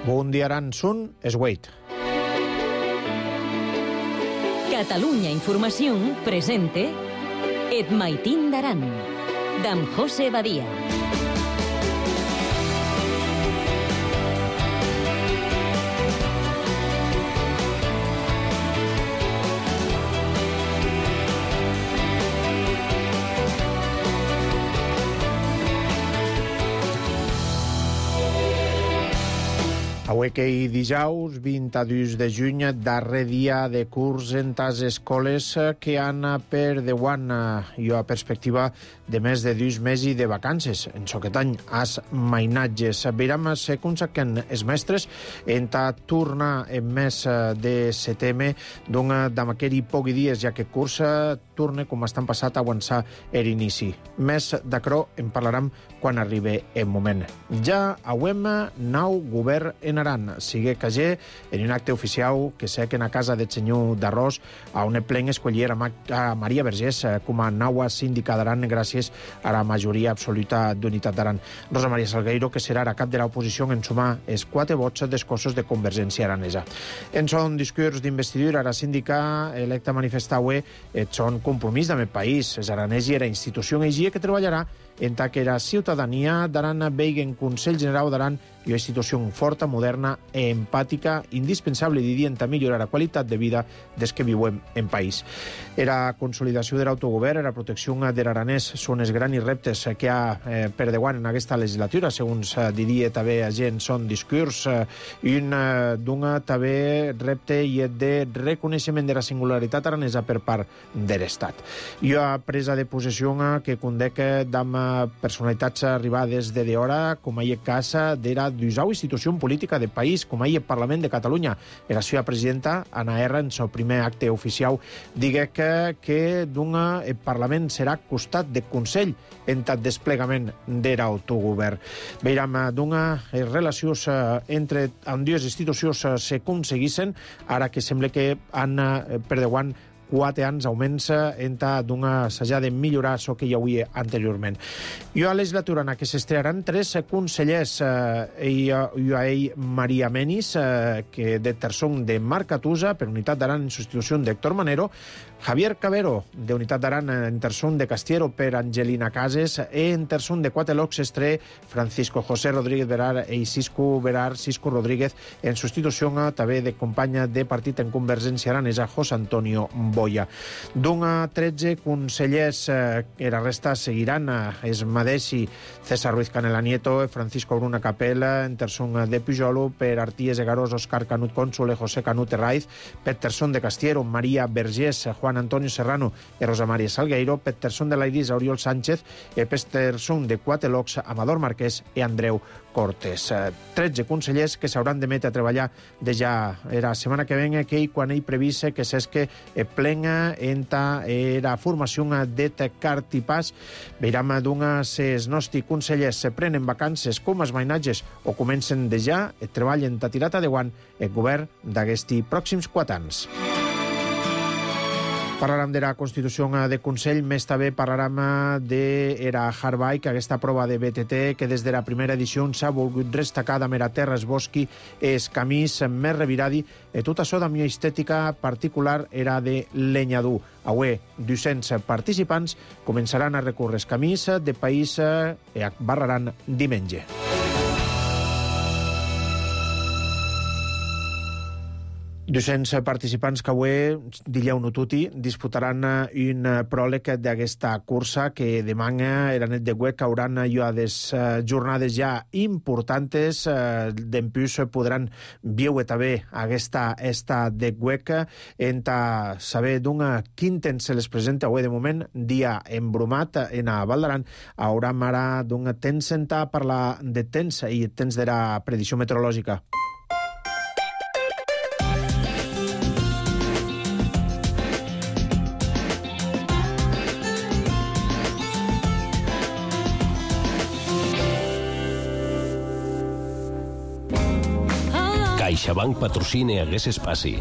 Bon dia, Aran, Sun, Esweit. Catalunya Informació presente Et Maitín d'Aran, d'en José Badia. Avui que hi dijous, 22 de juny, darrer dia de curs en les escoles que han per deuant i a perspectiva de més de 2 mesos de vacances. En aquest any, als mainatges. Veiram se consaquen els mestres en tornar en mes de setembre, d'amaqueri pocs dies, ja que curs torna, com estan passat, a avançar l'inici. Més d'acrò en parlarem quan arribi el moment. Ja auem nou govern en Aran. Sigue Cagé, en un acte oficial que sequen a casa del senyor d'Arròs, a on plen escollir a Maria Vergés com a nova síndica d'Aran gràcies a la majoria absoluta d'unitat d'Aran. Rosa Maria Salgueiro, que serà la cap de l'oposició, en sumar els 4 vots dels cossos de Convergència Aranesa. En son discurs d'investidura, la síndica electa manifesta avui son compromís amb el país. Els aranès i la institució eigia que treballarà en que la ciutadania d'Aran vegi en Consell General d'Aran i una institució forta, moderna i empàtica, indispensable, dient, a millorar la qualitat de vida des que vivem en país. La consolidació de l'autogovern, la protecció de l'aranès són els grans reptes que ha per davant en aquesta legislatura, segons diria també a gent son discurs, d'un també repte i de reconeixement de la singularitat aranesa per part de l'Estat. I a presa de possessió que condec d'am personalitats arribades de d'hora, com hi ha casa de la d'usau institució política del país, com hi ha el Parlament de Catalunya. La seva presidenta, Anna R., en el primer acte oficial, digue que el Parlament serà costat del Consell en el desplegament de l'autogovern. Veiram les relacions entre ambdues institucions s'aconseguissin, ara que sembla que han per davant 4 anys augments s'ha de millorar això que hi havia anteriorment. I a la legislatura en què s'estrearan 3 consellers i a ell Maria Menis, que de Terçón de Marc Atusa, per Unitat d'Aran en substitució d'Héctor Manero, Javier Cabero, de Unitat d'Aran en Terçón de Castiero per Angelina Cases, i en Terçón de Quateloc s'estré Francisco José Rodríguez Verar i Cisco Rodríguez en substitució també de companya de partit en Convergència Aranesa, José Antonio Boya. D'un 13 consellers, la resta seguiran es Madesi, César Ruiz Canela Nieto, Francisco Bruna Capella, en Terçón de Pujolo, per Arties de Garós, Òscar Canut Cònsole, José Canut Herraiz, per Terçón de Castiero, Maria Vergés, Juan Antonio Serrano i Rosa Maria Salgueiro, per Terçón de l'Airis, Oriol Sánchez, i per Terçón de Quatelocs, Amador Marquès i Andreu Cortés. 13 consellers que s'hauran de metre a treballar de ja la setmana que venga, que quan ell previse que s'esque plena en la formació de cartipàs. Veiram els nostres consellers se prenen vacances com els mainatges o comencen de ja el treball en tirat adeuant el govern d'aquests pròxims 4 anys. Parlarem de la Constitució de Consell, més també parlarem de la Hardbike, aquesta prova de BTT que des de la primera edició s'ha volgut destacar amb la terra, el bosc i els camins més reviradi. Tot això amb una estètica particular era de lenyador. Avui, 200 participants començaran a recórrer els camins de país i barraran diumenge. Docents participants que avui, dilluns tutti, disputaran un pròleg d'aquesta cursa que demà era net de web, que hauran des jornades ja importants. D'empús podran veure també aquesta de web en saber quin temps se les presenta avui de moment, dia embrumat en a Val d'Aran. Hauram ara temps en parlar de temps i temps de la predicció meteorològica. CaixaBank patrocina Hagués Espaci.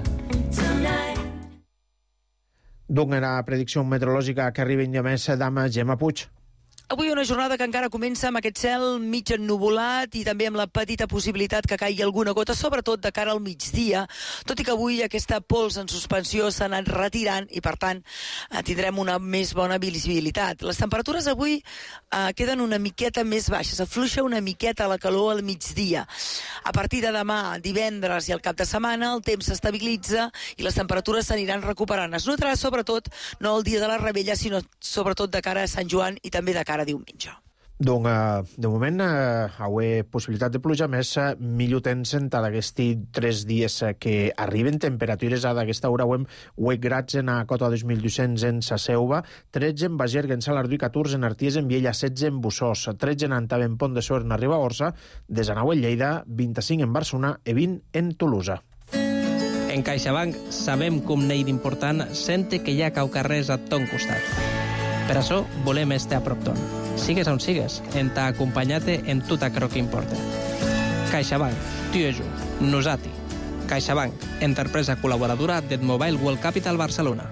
Doncs la predicció meteorològica que arriba en més d'ama Gemma Puig. Avui una jornada que encara comença amb aquest cel mig ennuvolat i també amb la petita possibilitat que caigui alguna gota, sobretot de cara al migdia, tot i que avui aquesta pols en suspensió s'ha anat retirant i, per tant, tindrem una més bona visibilitat. Les temperatures avui queden una miqueta més baixes, afluixa una miqueta la calor al migdia. A partir de demà, divendres i el cap de setmana, el temps s'estabilitza i les temperatures s'aniran recuperant. Es notarà sobretot, no el dia de la Rebella, sinó sobretot de cara a Sant Joan i també de cara a diumenge. Donc, de moment, avui possibilitat de pluja, més millor temps d'aquests 3 dies que arriben. Temperatures d'aquesta hora, 8 grads en a Cota 2200 en Sa Selva, 13 en Bagergue, en Salardú, 14 en Arties, en Viella, 16 en Bussós, 13 en Antave, en Pont de Suert, en Ribagorça, 19 en Lleida, 25 en Barcelona i 20 en Tolosa. En CaixaBank sabem com n'hi d'important sente que hi ha caucarrers a ton costat. Per això volem estar a prop ton. Sigues on sigues, en t'ha acompanyat en tot allò que importa. CaixaBank, tu i jo, nosati. CaixaBank, empresa col·laboradora del Mobile World Capital Barcelona.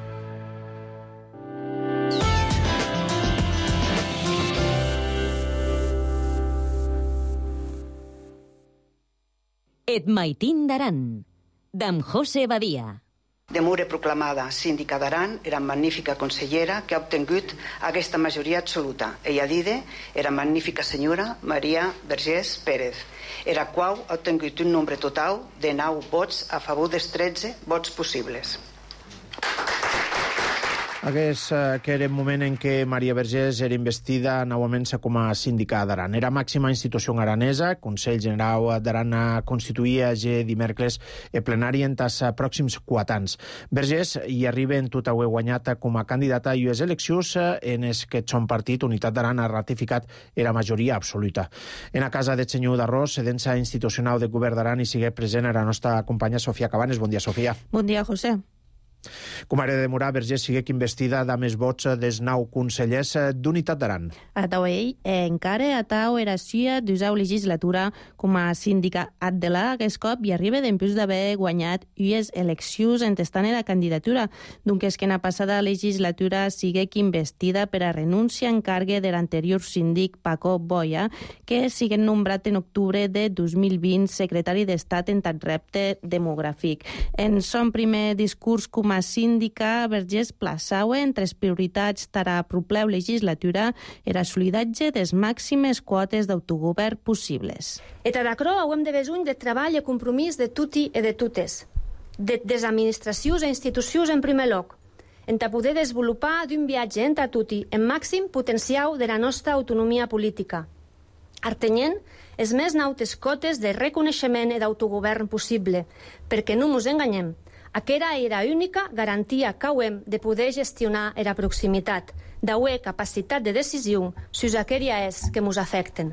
Et maitin d'Aran, d'en José Badia. De Mure, proclamada síndica d'Aran, era magnífica consellera que ha obtingut aquesta majoria absoluta. Ella dide era magnífica senyora Maria Vergés Pérez, era qual ha obtingut un nombre total de 9 vots a favor dels 13 vots possibles. Aquest que era el moment en què Maria Vergés era investida novament com a síndica d'Aran. Era màxima institució aranesa, Consell General d'Aran constituïa dimecres el plenari en els pròxims 4 anys. Vergés hi arriba en tot avui guanyat com a candidata a les eleccions en els que son partit Unitat d'Aran ha ratificat la majoria absoluta. En la casa del senyor d'Arròs, sedència institucional del govern d'Aran, i sigue present a la nostra companya Sofia Cabanes. Bon dia, Sofia. Bon dia, José. Com ara de demorar, Vergés sigue investida de més vots dels 9 consellers d'Unitat d'Aran. Atau ell, encara atau era sua d'usau legislatura com a síndica adela aquest cop i arriba d'empús d'haver guanyat ues eleccions entestant la candidatura. Donc és que en la passada legislatura sigue investida per a renúncia en cargue de l'anterior síndic Paco Boya, que sigue nombrat en octubre de 2020 secretari d'Estat en tant repte demogràfic. En son primer discurs com a síndica, Vergés plaçaue entre les prioritats de la propera legislatura era solidatge de les màximes quotes d'autogovern possibles. Et d'aquerò hem de besoin de treball i compromís de tutti e de totes, des administracions e institucions en primer lloc, en poder desenvolupar d'un viatge entre tutti en màxim potencial de la nostra autonomia política, artenyent les més nautes cotes de reconeixement i d'autogovern possible, perquè no mos enganyem, aquesta era l'única garantia que hem de poder gestionar la proximitat, d'haver capacitat de decisió sobre aquelles que ens afecten.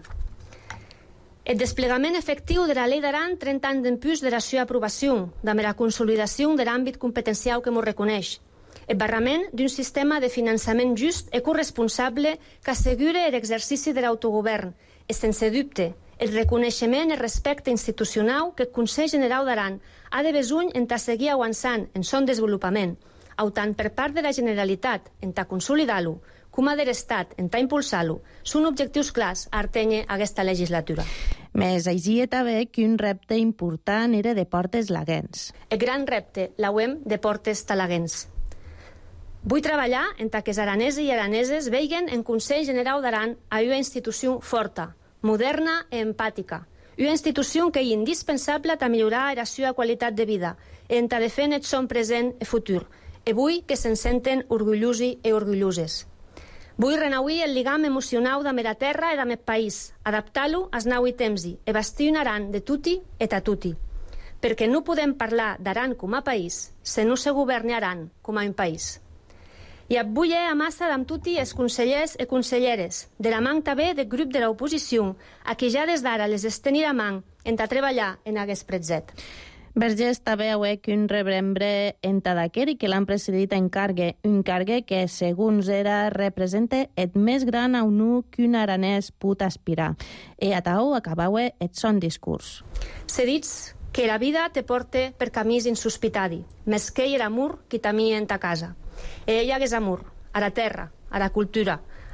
El desplegament efectiu de la Llei d'Aran 30 anys d'empús de la seva aprovació, amb la consolidació de l'àmbit competencial que ens reconeix, el barrament d'un sistema de finançament just i corresponsable que assegure l'exercici de l'autogovern i, sense dubte, el reconeixement i el respecte institucional que el Consell General d'Aran ha de besoin en seguir avançant en son desenvolupament, tant per part de la Generalitat en consolidar-lo, com de l'Estat en impulsar-lo, són objectius clars a artenye aquesta legislatura. Més així també que un repte important era de Portes Laguens. El gran repte l'hem de Portes Talaguens. Vull treballar en que els aranesos i araneses veguen en Consell General d'Aran a una institució forta, moderna i empàtica. Una institució que és indispensable per millorar la seva qualitat de vida i en de fer el son present i futur, i vull que se'n senten orgullosos i orgulloses. Vull renauir el lligam emocional de la terra i del país, adaptar-lo als nous temps i bastir un Aran de tutti et a tutti, perquè no podem parlar d'Aran com a país si no se governi Aran com a un país. I avui a massa amb tutti els consellers i conselleres, de la man també del grup de l'oposició, a qui ja des d'ara les estenir a man en treballar en aquest pretzet. Vergés també que un rebrembre en Tadaquer i que l'han precedit en cargue, un cargue que, segons era, representa el més gran honor que un aranès pot aspirar. I a tau acabaue el son discurs. Se dits que la vida te porta per camins insospitadi, més que hi era amor que t'amia en ta casa. Ella és amor, a la terra, a la cultura,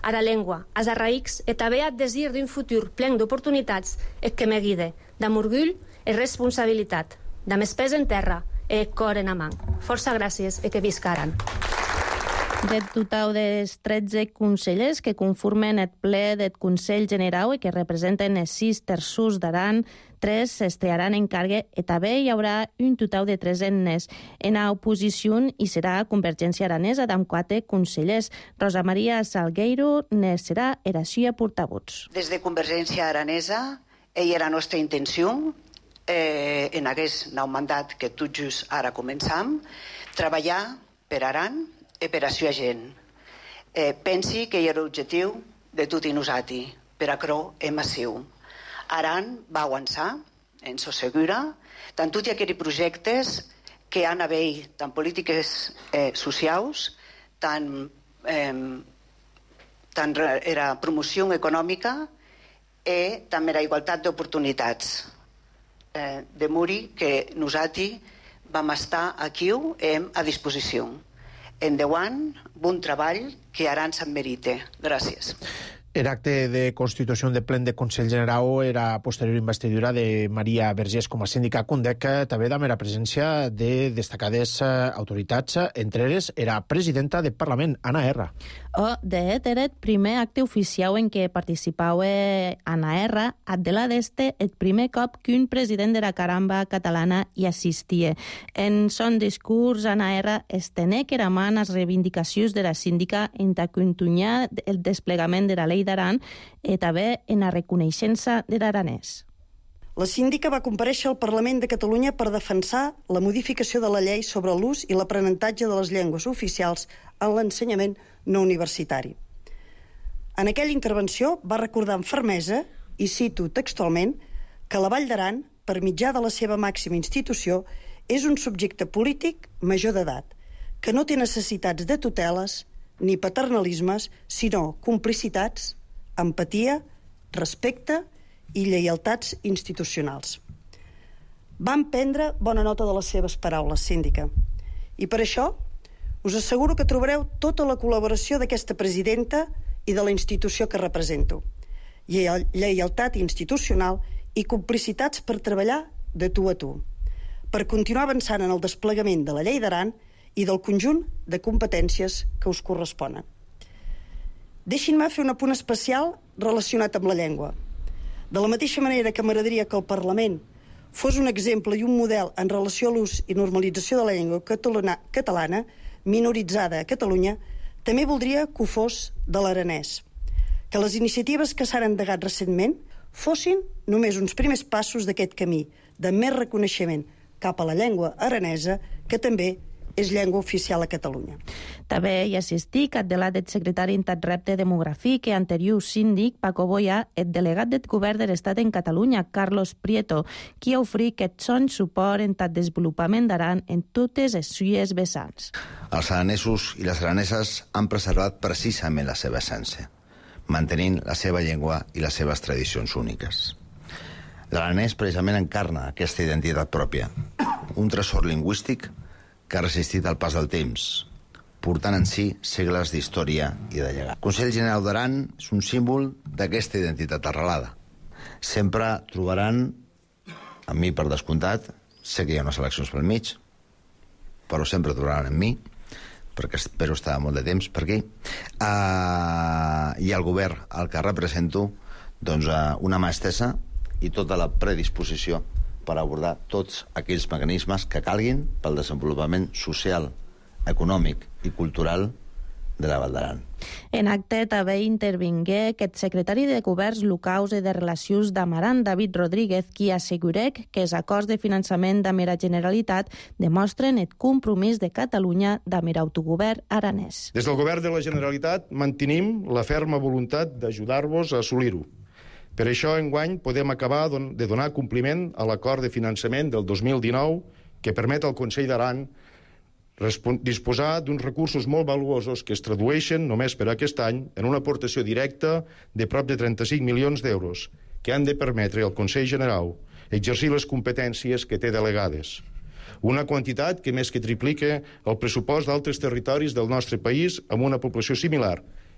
a la llengua, als arraics, e també a desir d'un futur plen d'oportunitats e que me guide, d'am orgull e responsabilitat, d'am espès en terra e cor en amant. Força gràcies e que visca Aran. De total dels 13 consellers que conformen el ple del Consell Generau i que representen els 6 terços d'Aran, 3 s'estrearan en càrrega i també hi haurà un total de 3 ennes. En oposició hi serà Convergència Aranesa amb 4 consellers. Rosa Maria Salgueiro ne serà eracia portavots. Des de Convergència Aranesa, era la nostra intenció, en aquest nou mandat que tot just ara començam, treballar per Aran i per a la gent. Pensi que hi era l'objectiu de tot i nosaltres, per a cro és massiu. Aran va avançar, en so segura, tant tots aquests projectes que han d'haver tant polítiques socials, tant era promoció econòmica i també la igualtat d'oportunitats. De morir que nosaltres vam estar aquí a disposició. Endavant, bon treball, que Aran se'n merite. Gràcies. El acte de constitució de plen de Consell Generau era posterior investidura de Maria Vergés com a síndica Cundec, també amb la presència de destacades autoritats. Entre elles, era presidenta del Parlament, Anna R. De fet, era el primer acte oficial en què participava Anna R. Adela d'este el primer cop que un president de la caramba catalana hi assistia. En son discurs, Anna R. estenec era mà en les reivindicacions de la síndica en continuar el desplegament de la llei d'Aran i també en la reconeixença de l'aranès. La síndica va comparèixer al Parlament de Catalunya per defensar la modificació de la llei sobre l'ús i l'aprenentatge de les llengües oficials en l'ensenyament no universitari. En aquella intervenció va recordar amb fermesa, i cito textualment, que la Vall d'Aran, per mitjà de la seva màxima institució, és un subjecte polític major d'edat, que no té necessitats de tuteles ni paternalismes, sinó complicitats, empatia, respecte i lleialtats institucionals. Vam prendre bona nota de les seves paraules, síndica. I per això us asseguro que trobareu tota la col·laboració d'aquesta presidenta i de la institució que represento. Lleialtat institucional i complicitats per treballar de tu a tu, per continuar avançant en el desplegament de la llei d'Aran i del conjunt de competències que us corresponen. Deixin-me fer un apunt especial relacionat amb la llengua. De la mateixa manera que m'agradaria que el Parlament fos un exemple i un model en relació a l'ús i normalització de la llengua catalana, minoritzada a Catalunya, també voldria que ho fos de l'aranès. Que les iniciatives que s'han endegat recentment fossin només uns primers passos d'aquest camí de més reconeixement cap a la llengua aranesa, que també és llengua oficial a Catalunya. També hi assistic Adela del secretari interrepte demogràfic i anterior síndic Paco Boya, el delegat del govern de l'Estat en Catalunya, Carlos Prieto, qui oferí aquest son suport en el desenvolupament d'Aran en totes les suyes vessants. Els aranesos i les araneses han preservat precisament la seva essència, mantenint la seva llengua i les seves tradicions úniques. L'aranès precisament encarna aquesta identitat pròpia, un tresor lingüístic que ha resistit al pas del temps, portant en si segles d'història i de llegat. El Consell Generau d'Aran és un símbol d'aquesta identitat arrelada. Sempre trobaran, amb mi per descomptat, sé que hi ha unes eleccions pel mig, però sempre trobaran en mi, perquè espero estar molt de temps per aquí, i el govern al que represento, doncs, una mà estesa i tota la predisposició per abordar tots aquells mecanismes que calguin pel desenvolupament social, econòmic i cultural de la Vall d'Aran. En acte també intervingué aquest secretari de Governs Locals i de Relacions d'Amaran, David Rodríguez, qui assegurà que els acords de finançament de la Generalitat demostren el compromís de Catalunya amb l'autogovern aranès. Des del Govern de la Generalitat mantenim la ferma voluntat d'ajudar-vos a assolir-ho. Per això, enguany, podem acabar de donar compliment a l'acord de finançament del 2019 que permet al Consell d'Aran disposar d'uns recursos molt valuosos que es tradueixen, només per aquest any, en una aportació directa de prop de 35 milions d'euros, que han de permetre al Consell Generau exercir les competències que té delegades. Una quantitat que més que triplica el pressupost d'altres territoris del nostre país amb una població similar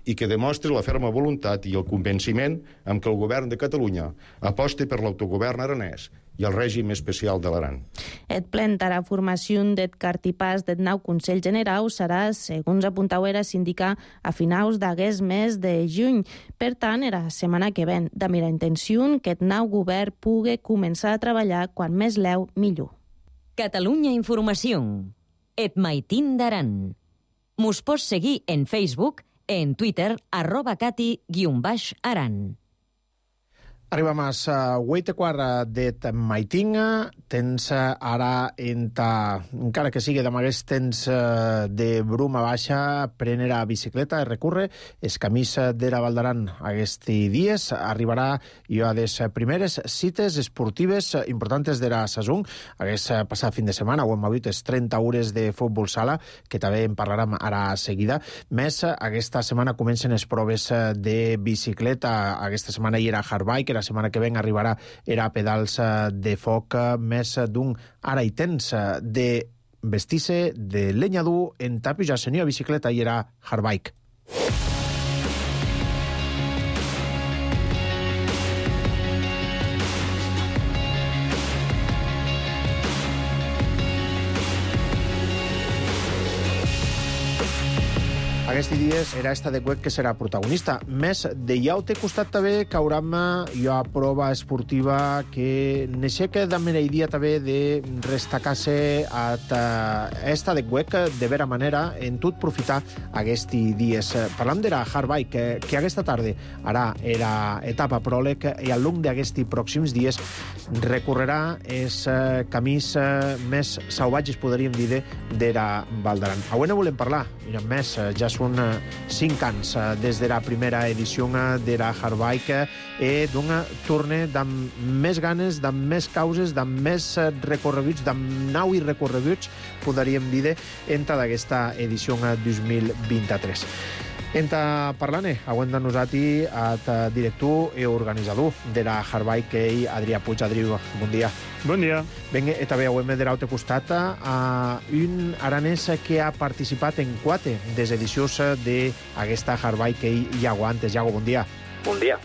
i que demostri la ferma voluntat i el convenciment amb què el govern de Catalunya aposta per l'autogovern aranès i el règim especial de l'Aran. Et plen tara formació d'et cartipàs d'et nou Consell Generau serà, segons apuntauera sindicar, a finaus d'aguest mes de juny. Per tant, era setmana que ven. De mira intenció que et nou govern pugui començar a treballar quan més leu millor. Catalunya Informació. Et maitín d'Aran. Mos pots seguir en Facebook, en Twitter, @cati_aran. Arribem a la 8:15 de maitinga. Tens ara, encara que sigui d'amaguest temps de bruma baixa, prendre a bicicleta i recórrer els camins de la Val d'Aran aquests dies. Arribarà a les primeres cites esportives importants de la saison. Aquest passat fin de setmana ho hem hagut les 30 hores de futbol sala, que també en parlarem ara seguida. Més, aquesta setmana comencen les proves de bicicleta. Aquesta setmana hi era Hardbike, la setmana que ven arribarà era pedals de foc, més d'un ara i temps de vestir-se de lenyador en tapis a senyor bicicleta i era Hardbike. Aquests dies era esta de Cuec que serà protagonista. Més de llaute costat també cauram a prova esportiva que n'aixeca de mereidia també de destacar-se a esta de Cuec de vera manera en tot profitar aquests dies. Parlam de la Hardbike, que aquesta tarda ara era etapa pròleg i al llarg d'aquests pròxims dies recorrerà els camins més salvatges, podríem dir, de la Val d'Aran. Avui no volem parlar, i a més ja són 5 anys des de la primera edició de la Hardbike i d'un torne amb més ganes, amb més causes, amb més recorreguts, amb 9 recorreguts, podríem dir, entre d'aquesta edició 2023. Entra parlant, avui de nosaltres, el director i organitzador de la Hardbike, Adrià Puig. Adrià, bon dia. Bon dia. Vinga, també avui de l'altre costat a un aranès que ha participat en 4 des edicions d'aquesta Hardbike, Iago Antes. Iago, bon dia. Bon dia.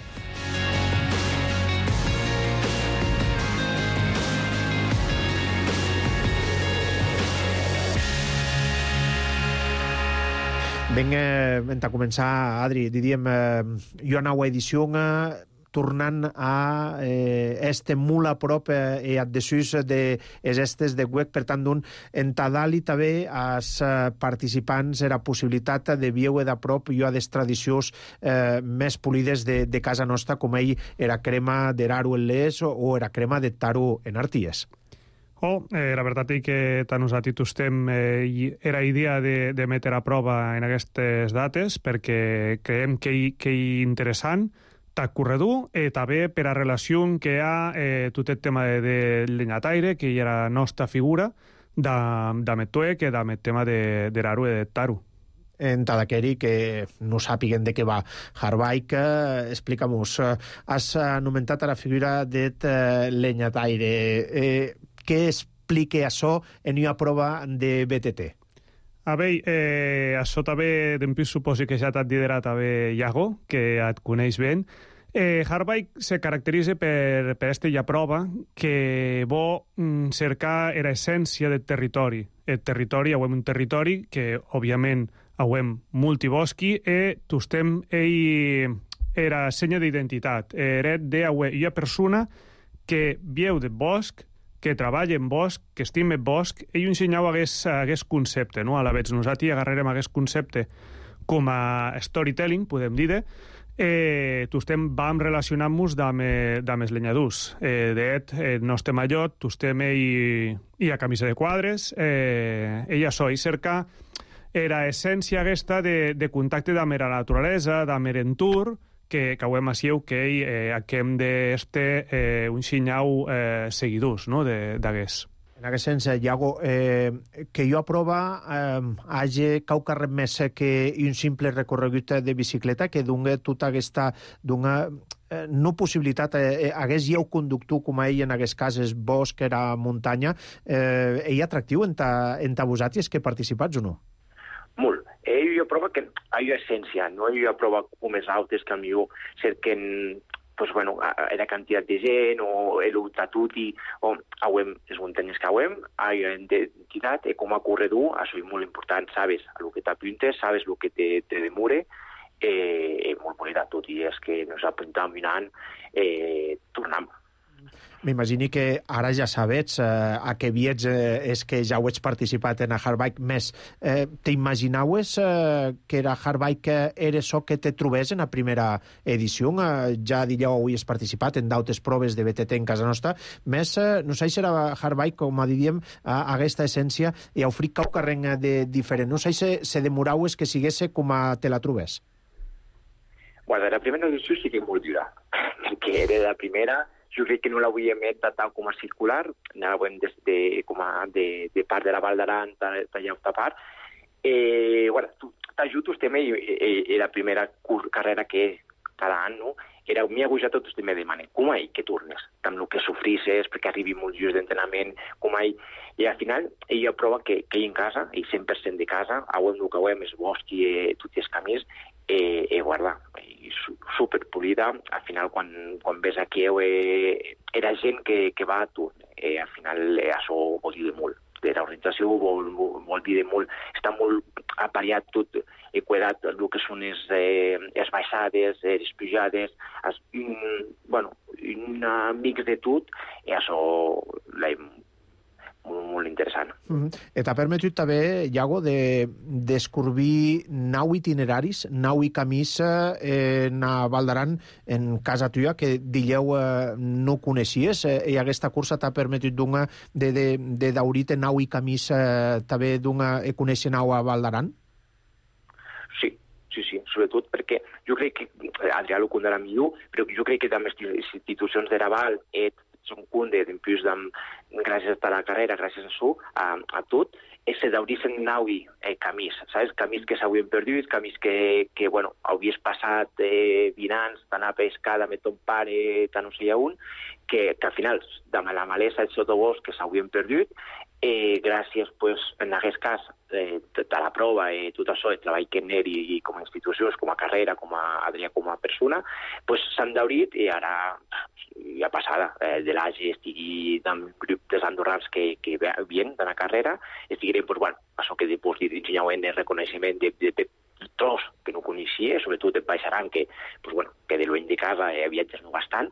Vinga, a començar, Adri, diríem, jo a nova edició tornant a este molt a prop i adhesus de estes de Cuec, per tant, en Tadali també als participants era possibilitat de veure de prop jo a les tradicions més polides de casa nostra, com ell era crema d'Eraru en Les o era crema de Taru en Arties. La veritat és que tant nosaltres estem era idea de metre a prova en aquestes dates perquè creiem que és interessant tant corredor i també per a relació que hi ha tot el tema de lenyataire, que hi era la nostra figura de Metué, que de tema de l'Aru i de Taru. En Tadaqueri, que no sàpiguen de què va Hardbike, explica-mos. Has anomenat a la figura de lenyataire. Què explica això en una prova de BTT? Això també, d'empús, suposo que ja t'ha liderat també Iago, que et coneix ben. Hardbike se caracteritza per aquesta prova que vol cercar l'essència del territori. El territori, avem un territori que, òbviament, avem multibosqui i tostem era senya d'identitat. Era una persona que viu del bosc, que treballa en bosc, que estima el bosc, i ensenyau aquest concepte, no? A la vegada nosaltres agarrarem aquest concepte com a storytelling, podem dir, vam relacionar-nos amb els lenyadors. El nostre mallot, tostem i a camisa de quadres, i això, i cercar era essència aquesta de contacte amb la naturalesa, amb l'entorn, que ho sieu que hem d'este un xinyau seguidors d'aguest. En aquest sens, Iago, que jo a prova hagi caucarret més que un simple recorregut de bicicleta, que donga tota aquesta no possibilitat, hagués lleu conductor com ell en aquests casos, bosc, era muntanya, ell atractiu en vosaltres que participats o no? Molt. Jo jo prova que hi ha essència, no hi ha prova com més altes que millor cerquen la quantitat de gent o el tatuti o les muntanyes que hi ha identitat i com a corredor, això és molt important, sabes el que t'apuntes, sabes el que te demure, molt bonita, tot i és que ens apuntem mirant, tornem. M'imagini que ara ja sabets a què viets és que ja ho ets participat en a Hardbike més. T'imaginaves que era Hardbike era això que te trobés en la primera edició? Ja diríeu, avui has participat en d'altres proves de BTT en casa nostra, més no sé si era Hardbike, com diríem, aquesta essència i ofrir cau carreng de diferent. No sé si se demoraues que sigués com te la trobés. Bueno, la primera edició sí que és molt dura, perquè era la primera. Jo crec que no l'hauríem tal com a circular, anàvem de part de la Val d'Aran, tallar part. T'ajudo el tema i la primera carrera que cada any, no? Era mi agujat tot el tema de demanar, com hi que tornes, amb el que sofrisses, perquè arribi molts dies d'entrenament, com hi. I al final ella prova que hi en casa, i 100% de casa, el que hi és bosc i tots els camins, guarda, superpolida. Al final, quan ves aquí, era gent que va a tu. Al final, això vol dir de molt. De l'organització vol dir de molt. Està molt aparellat tot, cuidat el que són les baixades, les pujades, un mix de tot, i això l'hem molt interessant. Et ha permetut també, Iago, d'escorbir 9 itineraris, 9 camins en Val d'Aran, en casa tuya, que dieu no coneixies, i aquesta cursa t'ha permetut de daurir-te 9 camins també de conèixer 9 a Val d'Aran? Sí, sobretot perquè jo crec que Adrià ho contarà millor, però jo crec que també les institucions de Raval són cundes, en plus, gràcies a la carrera, gràcies a això, a tot, se daurisen 9 camins, saps? Camins que s'havien perdut, camins que havies passat 20 anys, d'anar a pescar, amb ton pare, tant no sé on, que al final, de la malesa i sotobosc que s'havien perdut, gràcies, en aquest cas, a la prova, tot això, el treball que n'er i com a institucions, com a carrera, com a Adrià, com a persona, s'han daurit i ara ja passada, de l'AGE estigui amb un grup d'andorrans que vien de la carrera, estiguem, això que després d'ensenyar de reconeixement de tros que no coneixia, sobretot en Baix Aran, que de lluny de casa viatges no bastant,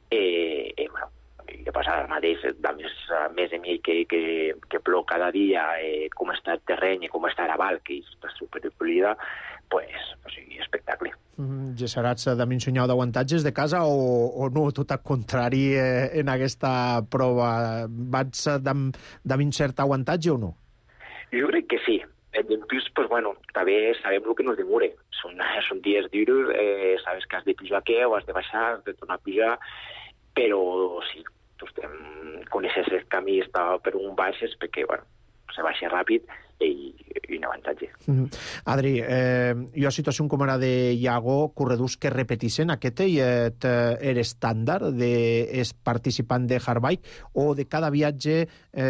que passa ara mateix, més de mi que plou cada dia, com està el terreny i com està la val, que està superpolida, espectacle. Gesserats de m'ensenyar d'avantatges de casa o no, tot al contrari en aquesta prova? Vaig d'un cert avantatge o no? Jo crec que sí. En plus, també sabem el que nos demora. Són dies duros, sabes que has de pujar aquí o has de baixar, has de tornar a pujar, però sí, coneixes el camí per un baixes perquè, se baixa ràpid i un avantatge. Adri, hi ha situació com ara de Iago, corredors que repeteixen aquest era estàndard dels participants de Hardbike o de cada viatge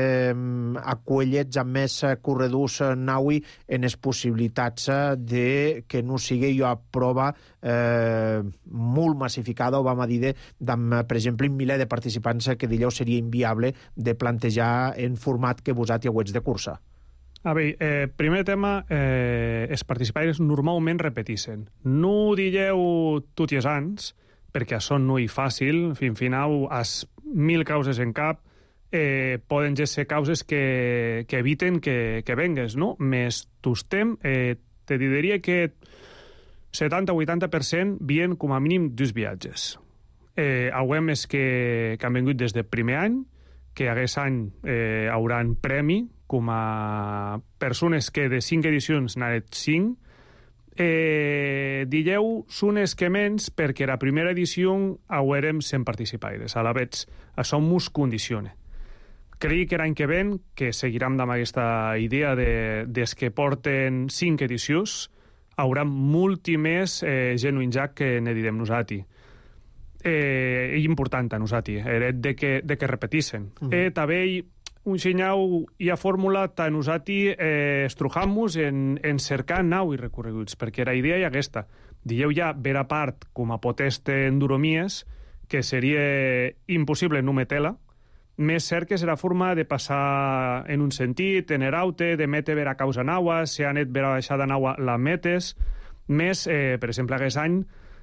acollets amb més corredors naui en les possibilitats de que no sigui una prova molt massificada o vam a dir per exemple un miler de participants que dieu seria inviable de plantejar en format que vosaltres ja ho ets de cursa. A veure, primer tema, els participants normalment repeteixen. No digueu tot i els anys, perquè això no és fàcil, fin final, has 1000 causes en cap, poden ser causes que eviten que vengues, no? Més tostem, te diria que 70-80% vien com a mínim 2 viatges. Hauem és que han vengut des del primer any, que aquest any hauran premi, com a persones que de 5 edicions n'han 5. Digueu, són esquements perquè la primera edició haurem 100 participaires. A la vegada, això mos condiciona. Crec que l'any que ven, que seguirem amb aquesta idea des que porten 5 edicions, haurà molt més genuïnjat que ne direm nosaltres. És important a nosaltres, de que repeteixen. També un xinyau i a fórmula ta nosati estrujam-nos en cercar nau i recorreguts, perquè la idea hi aquesta. Dieu ja, vera part, com a poteste enduromies, que seria impossible no meter-la, més cert que serà forma de passar en un sentit, en eraute, de metre vera causa naua, si ha net vera baixada naua la metes, més, per exemple, aquest any,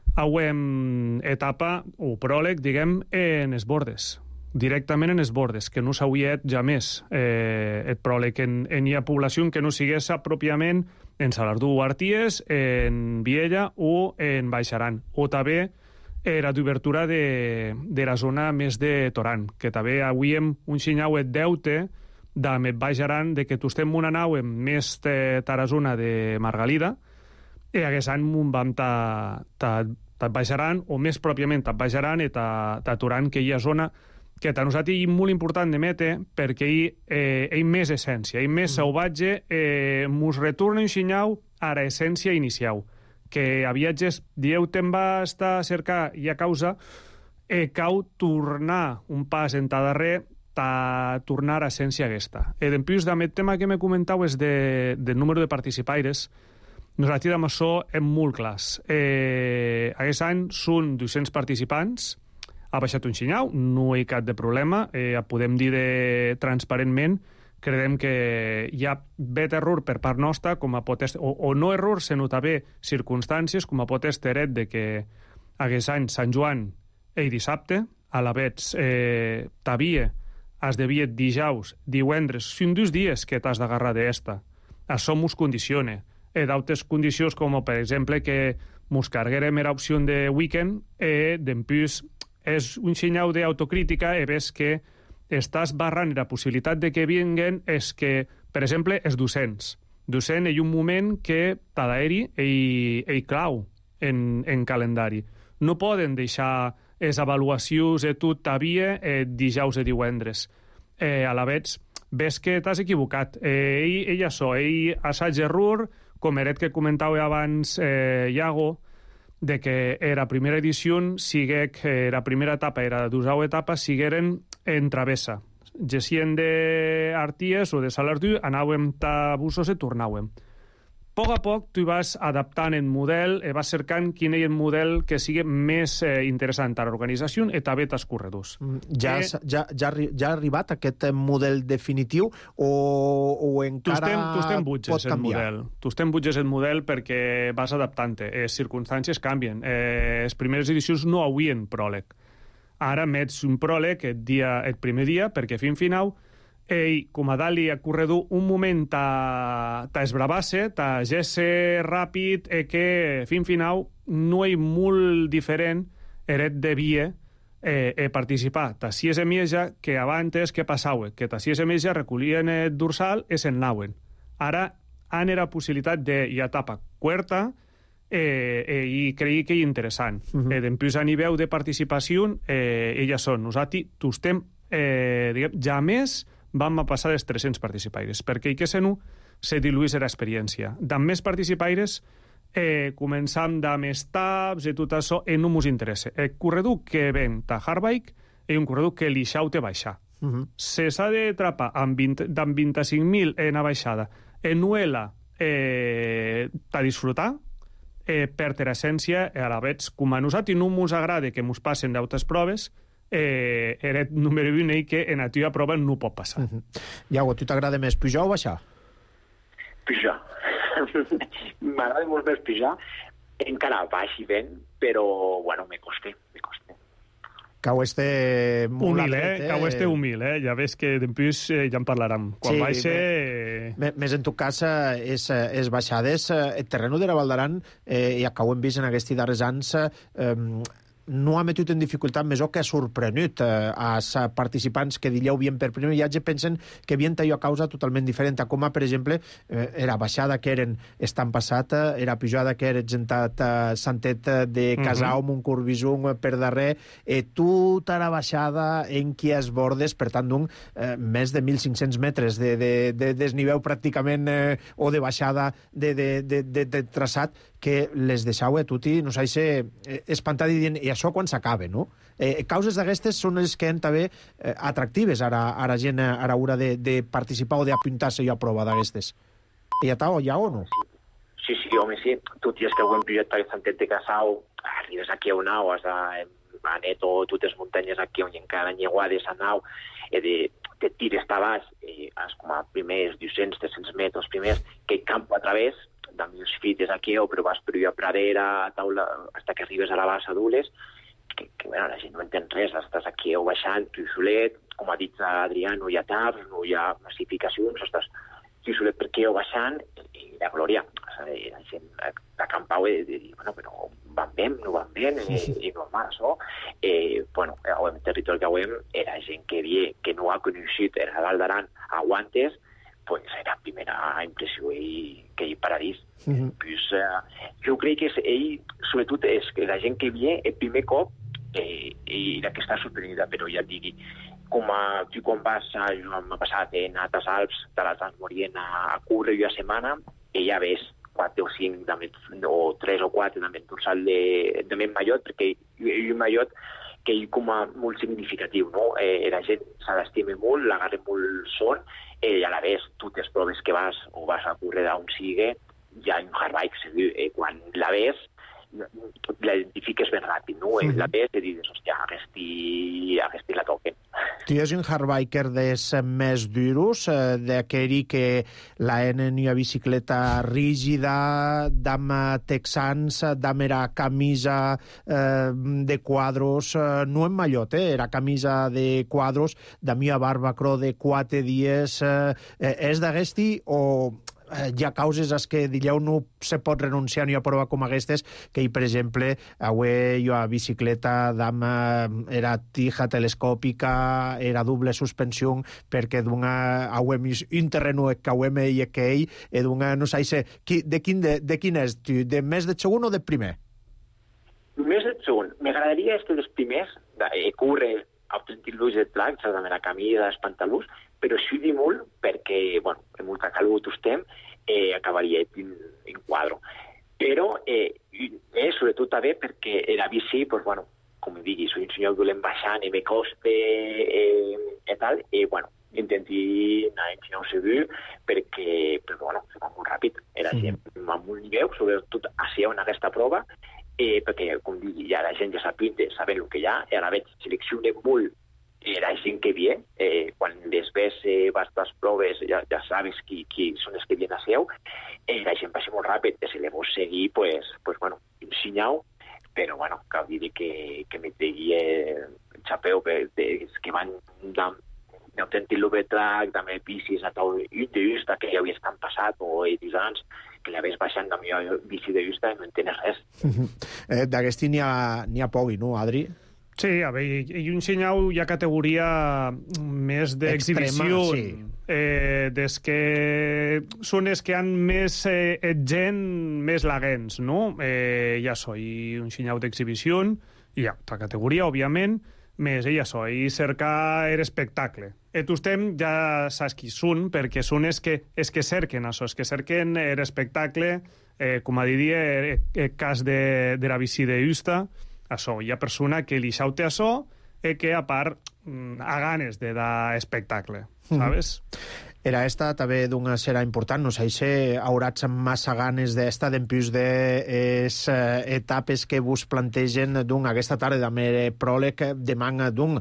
auem etapa, o pròleg, diguem, en es bordes, directament en es bordes, que no s'hauiet ja més et pròleg en hi ha població que no sigués pròpiament en Salardú o Arties, en Viella o en Baixaran, o també era d'obertura de la zona més de Toran, que també avui un xinyauet deute de Baixaran, de que tu estem una nau en més ta zona de Margalida, i aquest any vam ta Baixaran, o més pròpiament ta Baixaran i ta Toran, que hi ha zona que a nosaltres és molt important de metre perquè hi ha més essència, hi ha més salvatge, mos retorna un xinyau a l'essència inicial, que a viatges dieu te'n va estar a cercar i a causa cau tornar un pas en ta darrer tornar a essència aquesta. En plus, d'aquest tema que me comentau és del número de participaires, nosaltres amb això hem molt clars. Aquest any són 200 participants, ha baixat un xinyau, no hi ha cap de problema, podem dir transparentment, creiem que hi ha vet error per part nostra, com a potest, o no error, sinó també circumstàncies, com a potest eret de que aquest any Sant Joan i dissabte, a la vets t'havia, es devia dijous, divendres, són 2 dies que t'has d'agarrar d'esta. Això mos condiciona. D'altres condicions, com per exemple que mos carguerem era opció de weekend, d'empús és un xinyau d'autocrítica i ves que estàs barrant la possibilitat de que vinguen és que, per exemple, els 200. 200 hi ha un moment que t'ha d'aeri i clau en calendari. No poden deixar les avaluacions i tot t'havia dijous i divendres. A la vez, ves que t'has equivocat. Ell això, ell assaig error, com eret que comentava abans Iago, de que la primera edició, la primera etapa, la 12a etapa, sigueren en travessa. Gessien d'Arties o de Salardú, anàvem a Bussos i tornàvem. A poc, tu vas adaptant el model i vas cercant quin és el model que sigui més interessant a l'organització i també als corredors. Ja ha arribat aquest model definitiu o encara pot canviar? Tu estem butges el model perquè vas adaptant-te. Les circumstàncies canvien. Les primeres edicions no havien pròleg. Ara mets un pròleg el primer dia perquè fin final com a dalt a corredor, un moment t'esbravasse, t'agesse ràpid, que fin final no és molt diferent eret de via participar. T'acies emieja que abans que passava, que t'acies emieja recollien el dorsal i se'n anaven. Ara han la possibilitat de hi etapa quarta i creiem que és interessant. Després a nivell de participació, elles són, nosaltres tostem, ja més vam a passar dels 300 participaires, perquè que se diluís l'experiència. Amb més participaires, començam amb més taps i tot això, no mos interessa. El corredor que ven a Hardbike és un corredor que li xau te baixar. Se s'ha de trapar amb 25.000 en a baixada, en Nuela a disfrutar, per l'essència, a la vez, com a nosaltres no mos agrada que mos passen d'altres proves, era el número 1 que en la teva prova no pot passar. Iago, a tu t'agrada més pujar o baixar? Pujar. M'agrada molt més pujar. Encara baix i ben, però, bueno, me costa. Cau este humil, Cau este humil, ja ves que després ja en parlarem. Quan baixe... Més en tot cas, és baixades. El terreno de la Val d'Aran, ja que ho hem vist en aquests darrers anys, no ha metut en dificultat més o que ha sorprenut als participants que dieu bien per primer viatge pensen que havien tallat a causa totalment diferent, com a, per exemple, era baixada que eren estan passat, era pujada que era gentat Santet de Casau, Montcorbisung per darrer, tota la baixada en qui es bordes, per tant, més de 1.500 metres de desnivell pràcticament o de baixada de traçat que les deixau a tutti, no sé, espantat i dient, i això quan s'acaba, no? Causes d'aquestes són les que han també atractives a la gent a l'hora de participar o d'apuntar-se a prova d'aquestes. I ja o no? Sí, home, sí. Tot i és que ho hem pillat per Sant de Casau, arribes aquí a una nau, has a Neto, totes les muntanyes aquí on encara n'hi a nau, te tires a baix, has com a primers 200-300 metres primers, que campo a través, amb els fites aquí, però vas per a pradera, a taula, fins que arribes a la bassa d'Ules, que bueno, la gent no entén res, estàs aquí baixant, tu solet, com ha dit Adrià, no hi ha taps, no hi ha massificacions, estàs tu solet per aquí baixant, i la glòria, la gent acampau i dir, bueno, però van bé, no van bé, i normal, això. Bueno, el territori que avem era gent que havia, que no ha coneixit el Val d'Aran a Guantes, pues era la primera impressió que hi paradís. Pues, jo crec que ell, sobretot, és que la gent que havia el primer cop era que està sorprendida, però ja et digui, com tu quan vas, jo m'ha passat, he anat als Alps, de la Transmorient a córrer una setmana, i ja ves 4 o 5, o 3 o 4 també dorsal de més Mallot, perquè un Mallot que és com a molt significatiu, no? La gent se l'estima molt, l'agarra molt son, i a la vez, totes les proves que vas o vas a córrer d'on sigui, ja en hardbike, quan la ves, l'identifiques ben ràpid, no? La ves i dius, hòstia, aquesta la toquen. Tu és un hardbiker dels més duros, d'aquell que la en una bicicleta rígida, d'am texans, d'am era camisa de quadros, no en mallot, era camisa de quadros, d'am una barbacró de 4 dies, és d'aquesti o hi ha causes a que dilleu no se pot renunciar ni a prova com aquestes, que per exemple, avui jo a bicicleta d'am era tija telescòpica, era doble suspensió, perquè d'una auem un terreno que auem i que ell, d'una, no sé, de quin és? De més de segon o de primer? Més de segon. M'agradaria que dels primers, córrer autèntic-los de plac, amb la camisa, els pantalons, però això ho dic molt perquè, bueno, en molta calor tot estem, acabaria en quadro. Però, sobretot també perquè la bici, pues, bueno, com digui, soy un senyor dolent baixant i me costa i tal, i, bueno, intenti anar en senyor segur perquè, però, bueno, se va molt ràpid. Era gent amb molt nivell, sobretot així on aquesta prova, perquè, com digui, ja la gent ja s'apunta, saben el que hi ha, i a la vegada selecciona molt la gent que ve, quan després vas a les proves ja sabes qui són els que vienen a seu, la gent passa molt ràpid, si li vols seguir, pues bueno, ensenyau, però bueno, cal dir que me tregui el xapeu, que van d'autèntic l'obetrac, també bicis a tot de justa, que ja havia estat passat, o anys, que la ves baixant amb la bici de justa i no entenes res. D'aquesti n'hi ha pogui, no, Adri? Sí, a veure, i un senyal hi ha categoria més d'exhibició, sí. Des que són els que han més gent, més laguens, no? Ja soy un senyal d'exhibició, hi ha altra categoria, òbviament, més ja soy cercar l'espectacle. Tostem ja saps qui són, perquè són els que cerquen això, els que cerquen l'espectacle, com a diria, el cas de la bici de justa, això, hi ha persona que li xaute això i que, a part, ha ganes de dar espectacle, sabes? Era esta també d'una serà important, no sé si hauràs massa ganes d'esta d'empús de etapes que vos plantegen aquesta tarda d'ame pròleg demà d'un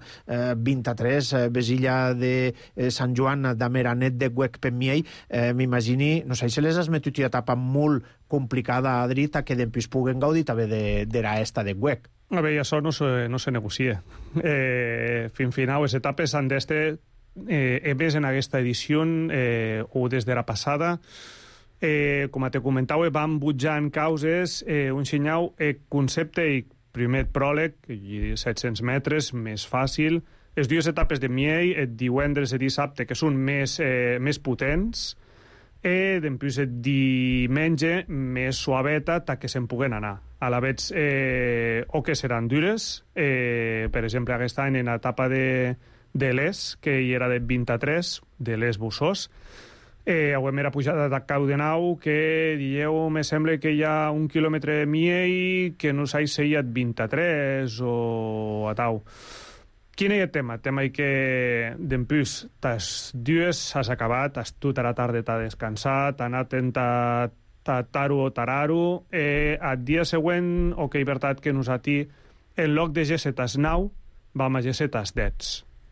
23 Vesilla de Sant Joan d'Ameranet de Güec Pemiei, m'imagini, no sé si les has metut una etapa molt complicada, Adri, que d'empús puguen gaudir també d'era esta de Güec. A veure, això no se negocia. Fins final, les etapes han d'estar més en aquesta edició o des de la passada. Com te comentava, vam butjant causes, un senyal concepte i primer pròleg, 700 metres, més fàcil. Les dues etapes de Miei, el divendres i dissabte, que són més potents, i després el diumenge més suaveta que se'n puguen anar. A la vegada, o que seran dures, per exemple, aquest any en l'etapa de l'Es, que hi era de 23, de l'Es Bussós, Avui era pujada de Cau de Nau, que dieu, me sembla que hi ha 1 quilòmetre miei que no s'ha seguit 23 o a tau. Quin és el tema? El tema és que, d'empús, tas dies has acabat, has tot a la tarda t'ha descansat, t'ha anat a taru o tararu, el dia següent, ok, veritat que nosaltres, en lloc de gesetas nau, vam a gesetas dets.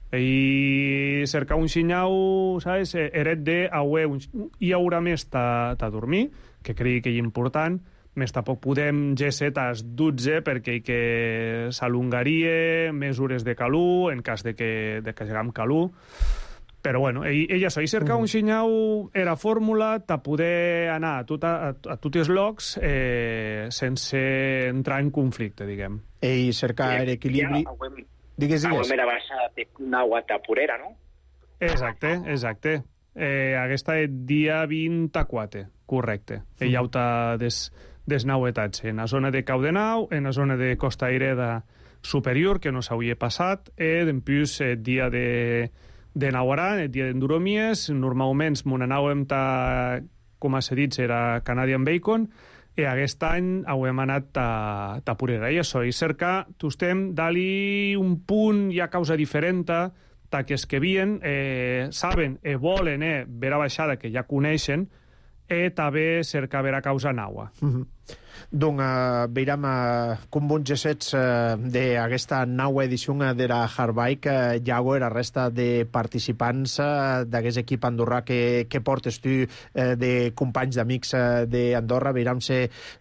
I cercar un xinyau, saps? Eret de, hi haurà més a dormir, que crec que és important, més tampoc podem gesetas 12 perquè que s'alongaria més hores de calor en cas de que hagam calor. Però bueno, ell això, cercar un xinyau era fórmula de poder anar a tots els llocs sense entrar en conflicte, diguem. I cercar l'equilibri... Digues. Era baixa de nau a Tapurera, no? Exacte. Aquesta és dia 24, correcte. Hi ha des nauetats en la zona de Cau de Nau, en la zona de Costa Aireda superior, que no s'hauria passat, d'empús el dia de Nauaran, el dia d'Enduromies, normalment m'anàvem, com s'ha dit, era Canadian Bacon, i aquest any hem anat a Tapurera. I això, i cercar, estem dali un punt ja causa diferent, que els que vien saben i volen vera baixada que ja coneixen, i també cercar vera causa naua. Donc, veiem com bons gesets d'aquesta nova edició de la Hardbike, Iago, i la resta de participants d'aquest equip andorrà que portes tu, de companys, d'amics d'Andorra. Veiem si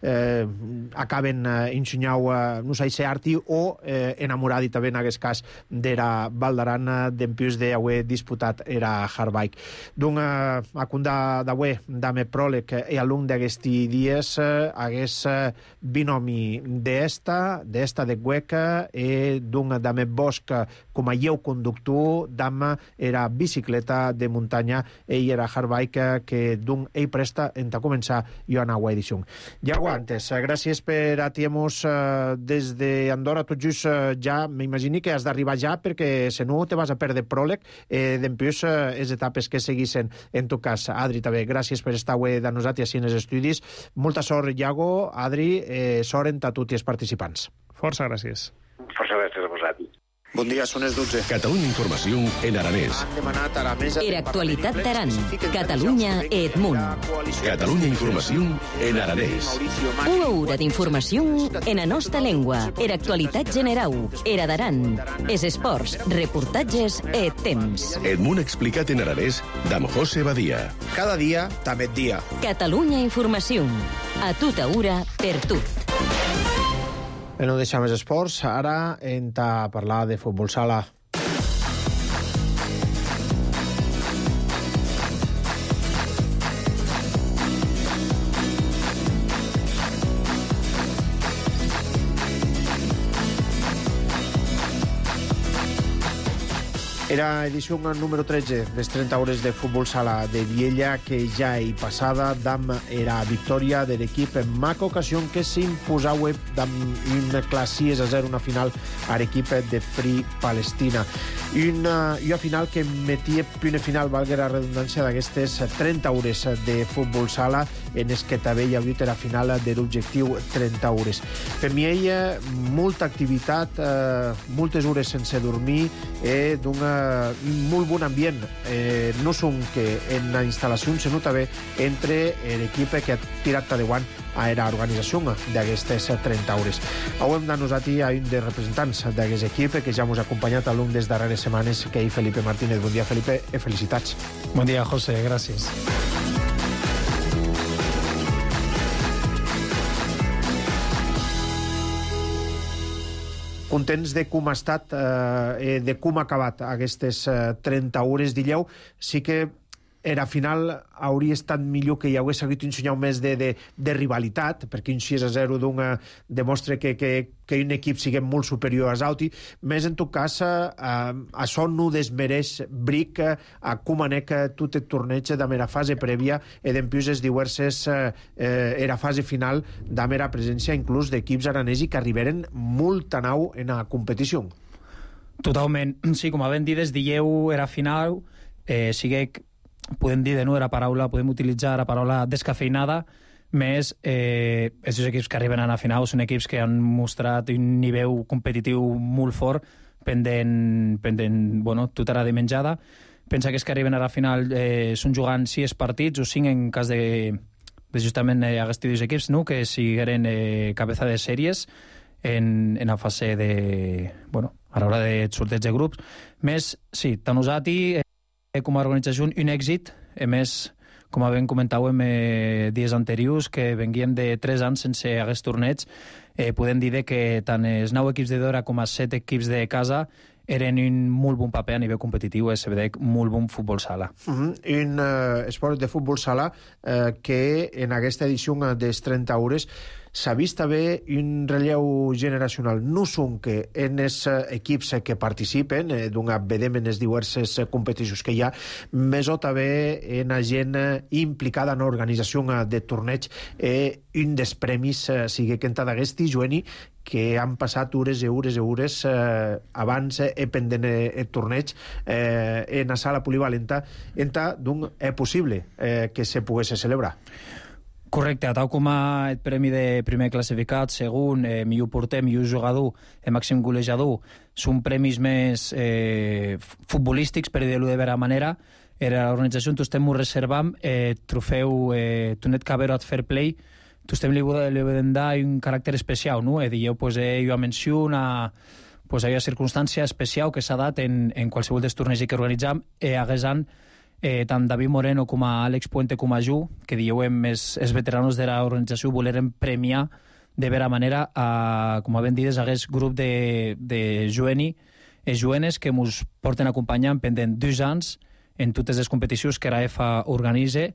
acaben ensenyau, no sé, ser arti o enamoradi també en aquest cas de la Val d'Aran d'empús d'haver disputat la Hardbike. Donc, a compte d'avui, dame pròleg i a l'un d'aquests dies, hagués binomi d'esta de Hueca i d'un dame Bosch com a lleu conductor, dama era bicicleta de muntanya i era hardbike que d'un ell presta en ta començar jo a nova edició. Ja aguantes, gràcies per atiemos des d'Andorra, tot just ja m'imagini que has d'arribar ja perquè si no te vas a perdre pròleg d'empús les etapes que seguissin. En tot cas, Adri, també, gràcies per estar avui de nosaltres i en els estudis. Molta sort, Iago, Adri, sort en tots els participants. Força gràcies. Força gràcies a vosaltres. Bon dia, són les 12. Catalunya Informació en aranès. Han demanat a la mesa... Era actualitat d'Aran. Catalunya Edmunt. Catalunya Informació en aranès. Una hora d'informació en la nostra llengua. Era actualitat general. Era d'Aran. Es esports, reportatges e temps. Edmunt explicat en aranès d'amb José Badia. Cada dia, també dia. Catalunya Informació. A tota hora, per tot. No deixem els esports. Ara hem de parlar de futbol sala. Era edició número 13 des 30 hores de futbol sala de Viella, que ja hi passada dam era victòria de l'equip en maca ocasió que s'imposava amb una classe 6-0 una final a l'equip de Free Palestina. Una final que metia una final, valga la redundància, d'aquestes 30 hores de futbol sala en els que també hi ha hagut la final de l'objectiu 30 hores. Per mi ella, molta activitat, moltes hores sense dormir, d'un molt bon ambient, no som que en la instal·lació se nota bé entre l'equip que ha tirat endavant a l'organització d'aquestes 30 hores. Avui hem de nosaltres a un dels representants d'aquest equip que ja ens ha acompanyat a l'un des darreres setmanes, que és Felipe Martínez. Bon dia, Felipe, i felicitats. Bon dia, José, gràcies. Contents de com ha estat, de com ha acabat aquestes 30 hores, dilleu. Sí que era final hauria estat millor que hi hagués hagut un senyal més de rivalitat, perquè un 6-0 demostra que un equip sigui molt superior als altres. Més en tot cas, això no desmereix bric a com anec tot el torneig de la fase prèvia i d'empús les diverses era fase final de la presència inclús d'equips aranesi que arribaren molt a nau en la competició. Totalment. Sí, com havent dit, des dijeu era final, sigue podem dir de nou podem utilitzar la paraula descafeinada, més els dos equips que arriben a la final són equips que han mostrat un nivell competitiu molt fort pendent tota la dimenjada. Pensa que els que arriben a la final són jugant 6 partits o 5 en cas de justament aquests dos equips, no? Que sigueren cabeza de sèries en la fase de... a l'hora de sorteig de grups. Més, sí, tant nosaltres com a organització un èxit, més, com ben comentàvem dies anteriors, que venguien de 3 anys sense aquest torneig. Podem dir que tant els 9 equips de Dora com els 7 equips de casa eren un molt bon paper a nivell competitiu, és molt bon futbol sala. Un esport de futbol sala que en aquesta edició dels 30 hores s'ha vist haver un relleu generacional. No són que en els equips que participen, vedem en les diverses competicions que hi ha, més o també en la gent implicada en l'organització de torneig. Un dels premis sigui que d'aquesti, Joeni, que han passat hores i hores i hores abans pendent el torneig en la sala polivalenta, doncs és possible que se pogués celebrar. Correcte, tal com el premi de primer classificat, segon, millor porter, millor jugador, màxim golejador, són premis més futbolístics, per dir-ho de vera manera. L'organització on estem reservant trofeu Tonet Caberot Fair Play, estem li podem dar un caràcter especial, no? Jo menciono una circumstància especial que s'ha dat en qualsevol dels torneigs que organitzam, hagués tant David Moreno com a Àlex Puente com a Ju, que diuen els veteranos de l'organització voleren premiar de vera manera com ben dit, aquest grup de jovenes que ens porten acompanyant pendent 2 anys en totes les competicions que la EFA organitza,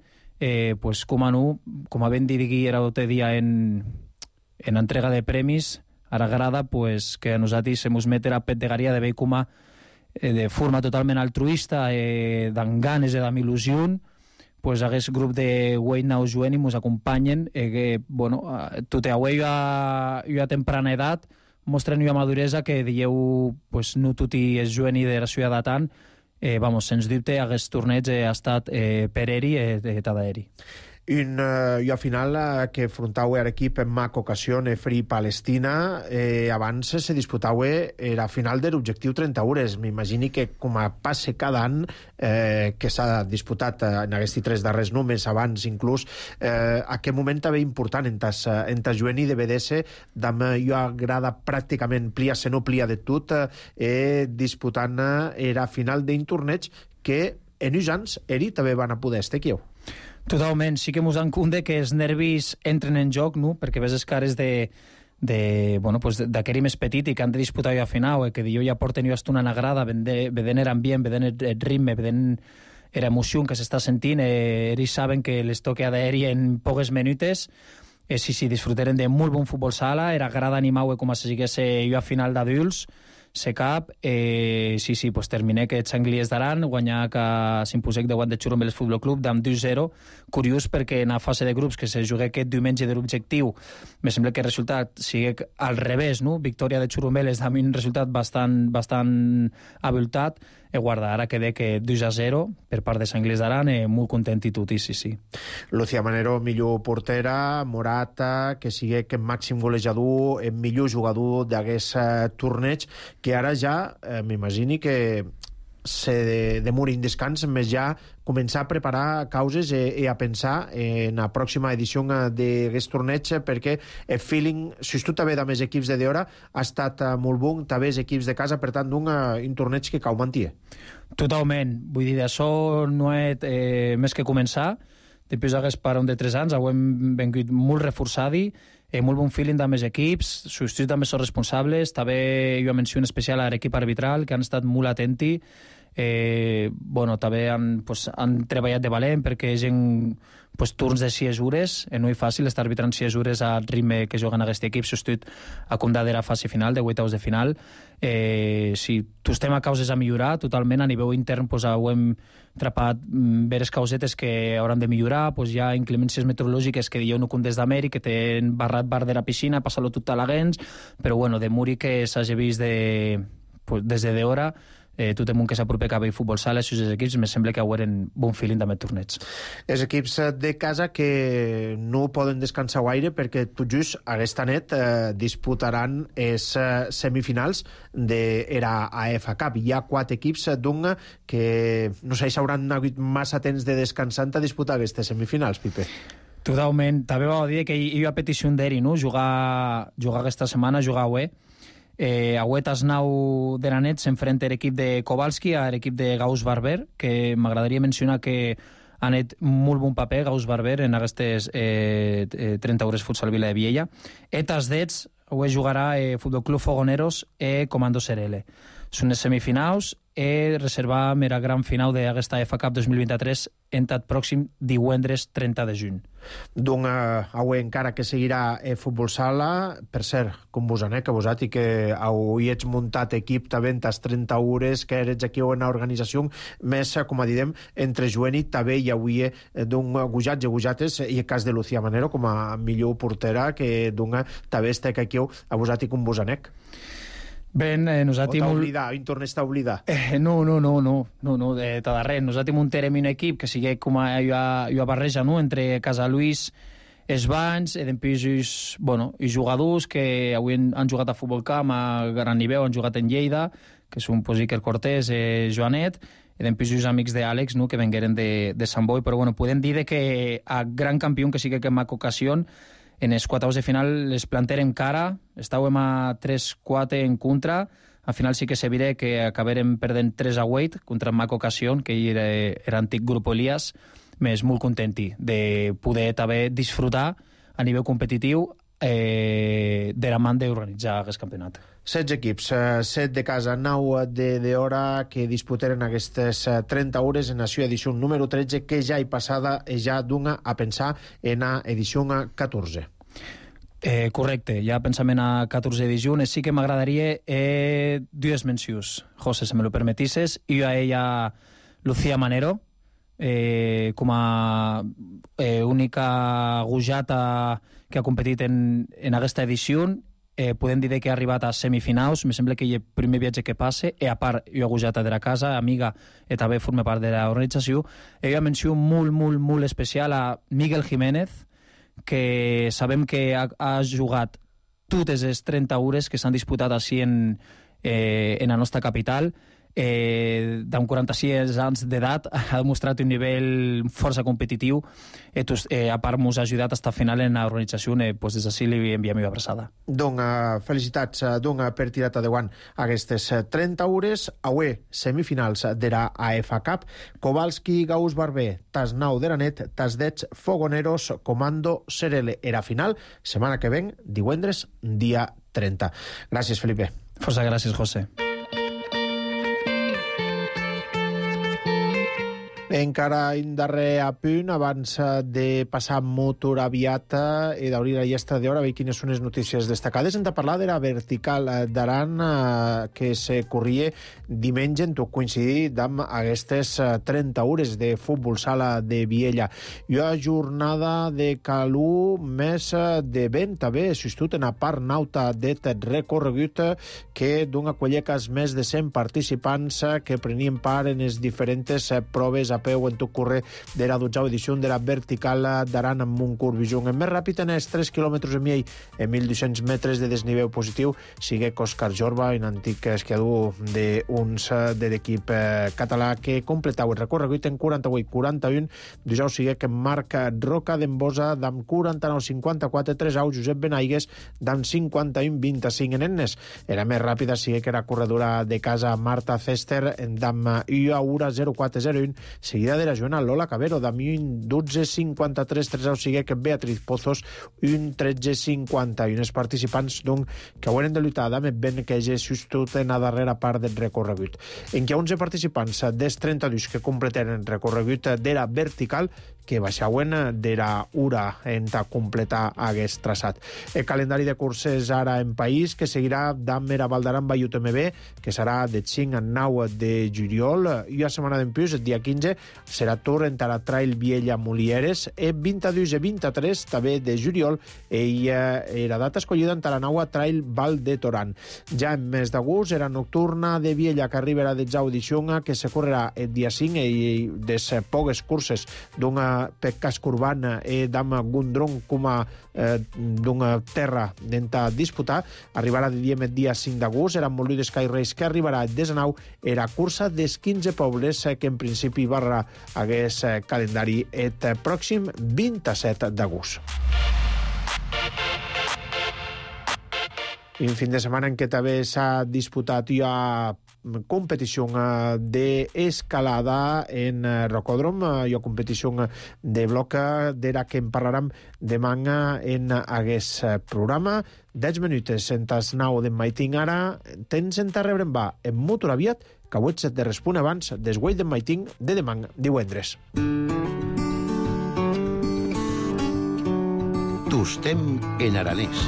com ben dit l'altre dia en entrega de premis, ara agrada que a nosaltres se mos meten a petdegaria de veure com de forma totalment altruista, d'en ganes i d'amb il·lusió, aquest grup de Wade Now Joeni ens acompanyen, tot a temprana edat, mostren una maduresa que dieu, no tot és Joeni de la ciutat tant, sens dubte, aquest torneig ha estat per eri i tadaeri. Una final que enfrontava l'equip en MAC Ocasión Free Palestina. Abans se disputava la final de l'objectiu 30 hores. M'imagini que com a passe cada any que s'ha disputat en aquests 3 darrers només, abans inclús, aquest moment també important en ta Joeni de BDS, d'amb jo agrada pràcticament plia se no plia de tot, disputant la final d'un torneig que en uns anys eri també van a poder estar aquí. Totalment, sí que mos dan compte que els nervis entren en joc, no? Perquè ves les cares d'aquell més petit i que han de disputar jo a final, que jo ja porten jo estona a grada, vedent l'ambient, vedent el ritme, vedent l'emoció que s'està sentint, ells saben que les toque adherir en poques minutes, sí, disfrutaren de molt bon futbol sala, era grada animau com si sigués jo a final d'adults, se cap, terminé que Xanglies d'Aran, guanyar que s'imposec de guant de Xurumbel Futbol Club d'amb 2-0. Curiós perquè en la fase de grups que se jugué aquest diumenge de l'objectiu, me sembla que el resultat sigui al revés, no? Victòria de Xurumbel és amb un resultat bastant aviltat. Guarda, ara queda que 2-0 per part de Xanglies d'Aran, molt content i tot, sí. Lucía Manero, millor portera, Morata, que sigui que màxim golejador, millor jugador d'aquest torneig, que ara ja m'imagini que se demora un descans, més ja començar a preparar causes i a pensar en la pròxima edició d'aquest torneig, perquè el feeling, si tu també amb els equips de Deora, ha estat molt bon, també els equips de casa, per tant, un torneig que cau mantia. Totalment, vull dir, això no és més que començar. Després d'aquest parón de 3 anys, ho hem vengut molt reforçadi, molt bon feeling amb els equips, substituts també són responsables, també jo menciono especial a l'equip arbitral, que han estat molt atenti, també han treballat de valent perquè hi ha turns de 6 hores, no és fàcil estar arbitrant 6 hores al ritme que juguen aquest equip, substitut a comptar de la fase final, de 8 de final. Tu estem a causes a millorar totalment, a nivell intern ho hem trapat veres causetes que hauran de millorar, hi ha inclemències meteorològiques que dieu no des d'Amèrica, que tenen barrat bar de la piscina, passar-lo tot a la gens, però de muri que s'hagi vist des de Deora, tot el món que s'apropa a veure futbol sala, els equips, me sembla que eren bon feeling també torneig. Els equips de casa que no poden descansar gaire perquè tot just aquesta nit disputaran les semifinals de la AFA Cup. Hi ha 4 equips d'un que no sé si hauran hagut massa temps de descansant a disputar aquestes semifinals, Pipe. Totalment. També va dir que hi ha petició d'Eri, no? Jugar aquesta setmana, jugar avui. Avui tas 9 de la nit s'enfrenta l'equip de Kowalski a l'equip de Gauss Barber, que m'agradaria mencionar que ha anat molt bon paper Gauss Barber en aquestes 30 hores futsal Vila de Viella. Tas dets, avui jugarà Futbol Club Fogoneros e Comando Serele. Són les semifinals i reservam la gran final d'aquesta AFA Cup 2023 entrat pròxim divendres 30 de juny. Doncs avui encara que seguirà futbol sala, per cert, com vos aneu, que vosati que avui ets muntat equip també tas 30 hores, que eres aquí en l'organització, més, com a didem, entre Joeni també hi avui d'un gujats i gujates, i el cas de Lucía Manero com a millor portera, que d'un també estic aquí a vosati com vos aneu. Ben, nosaltres... O t'ha oblidat, en tornes a oblidar? No, de tot arreu. Nosaltres muntarem un equip que sigui com a barreja, no?, entre Casa Luis, els Banys, i després, els jugadors que avui han jugat a futbol camp a gran nivell, han jugat en Lleida, que són Iker Cortés i Joanet, i després els amics d'Àlex, no?, que vengueren de Sant Boi, però podem dir que a gran campió que sigui que en maca ocasió, en els quarts de final les planterem cara, estàvem a 3-4 en contra, al final sí que se diré que acabarem perdent 3-8 contra Mac Ocasió, que era antic grup Elias, més molt contenti de poder també disfrutar a nivell competitiu de la mà d'organitzar aquest campionat. 16 equips, 7 de casa, 9 d'hora, que disputaren aquestes 30 hores en la seva edició número 13, que ja hi passada, ja dona a pensar en l'edició 14. Correcte, ja pensament a 14 de juny. Sí que m'agradaria dues mencions, José, si me lo permetisses. I a ella, Lucía Manero, com a única gujata que ha competit en aquesta edició. Podem dir que ha arribat a semifinals, me sembla que és el primer viatge que passe, i a part, jo he gujata de la casa, amiga, i també forma part de l'organització. Hi ha menció molt especial a Miguel Jiménez, que sabem que ha jugat totes les 30 hores que s'han disputat així en la nostra capital, amb 46 anys d'edat, ha demostrat un nivell força competitiu, a part mos ha ajudat a estar final en l'organització, des d'ací li enviem una abraçada. Doncs felicitats per tirar endavant aquestes 30 hores. Avui, semifinals de la AFA Cup, Kowalski, Gauss Barber, tas 9 de la nit, tas 10 Fogoneros, Comando Serele. Era final, setmana que ven, divendres, dia 30. Gràcies, Felipe. Força gràcies, José. Encara en darrer apunt, abans de passar motor aviat i d'obrir la llesta d'hora, veure quines són les notícies destacades. Hem de parlar de la vertical d'Aran que se corria diumenge, en tot coincidir amb aquestes 30 hores de futbol sala de Viella. Hi ha jornada de calor més de vent, també, sustot en la part nauta d'aquest recorregut que dona collecas més de 100 participants que prenien part en les diferents proves a peu en tot correr de la 12a edició de la vertical d'Aran amb un curvijung més ràpid en els 3 km en miei en 1.200 metres de desnivell positiu sigue Òscar Jorba, un antic esquiador de l'equip català que completava el recorregut en 48-41. Dijous sigue que Marc Roca d'Embosa d'amb 49-54, 3 au Josep Benaigues d'amb 51-25 en ennes. Era més ràpida sigue que era corredora de casa Marta Cester d'amb 1:04:01, seguida de la Joana Lola Cabero d'amb 12:53, 3 au sigue que Beatriz Pozos 1:13:51. Els participants doncs que haurem de lluitar d'amb ben que hagi sustot en la darrera part del recorregut. En què 11 participants dels 32 que completaren el recorregut de la vertical que baixauen de la ura en completar aquest traçat. El calendari de curses ara en país que seguirà d'amb era Valdaran Bayut MB, que serà de 5 a 9 de juliol, i la setmana d'en plus, el dia 15, serà torn entara trail Viella Mulieres e 22 e 23 també de juliol i era data escollida entara naua trail Val de Toran. Ja en mes d'agost era nocturna de Viella que arribarà de Jau d'Ixunga que se correrà el dia 5 i des poques curses d'una per casc urbana e d'ama Gundron com a d'una terra d'enta disputar, arribarà de diem el dia 5 d'agost, era molt de Sky Race que arribarà des de nau, era cursa des 15 pobles que en principi barra hagués calendari el pròxim 27 d'agost. Un fin de setmana en què també s'ha disputat ja competició d'escalada en rocòdrom, hi ha competició de bloc d'era que en parlarem demà en aquest programa. 10 minuts en tas nau d'en Maiting ara, tens en ta rebre en va en motor aviat, que avui et de respon abans des guai d'en Maiting de demà divendres. Tostem en aranès.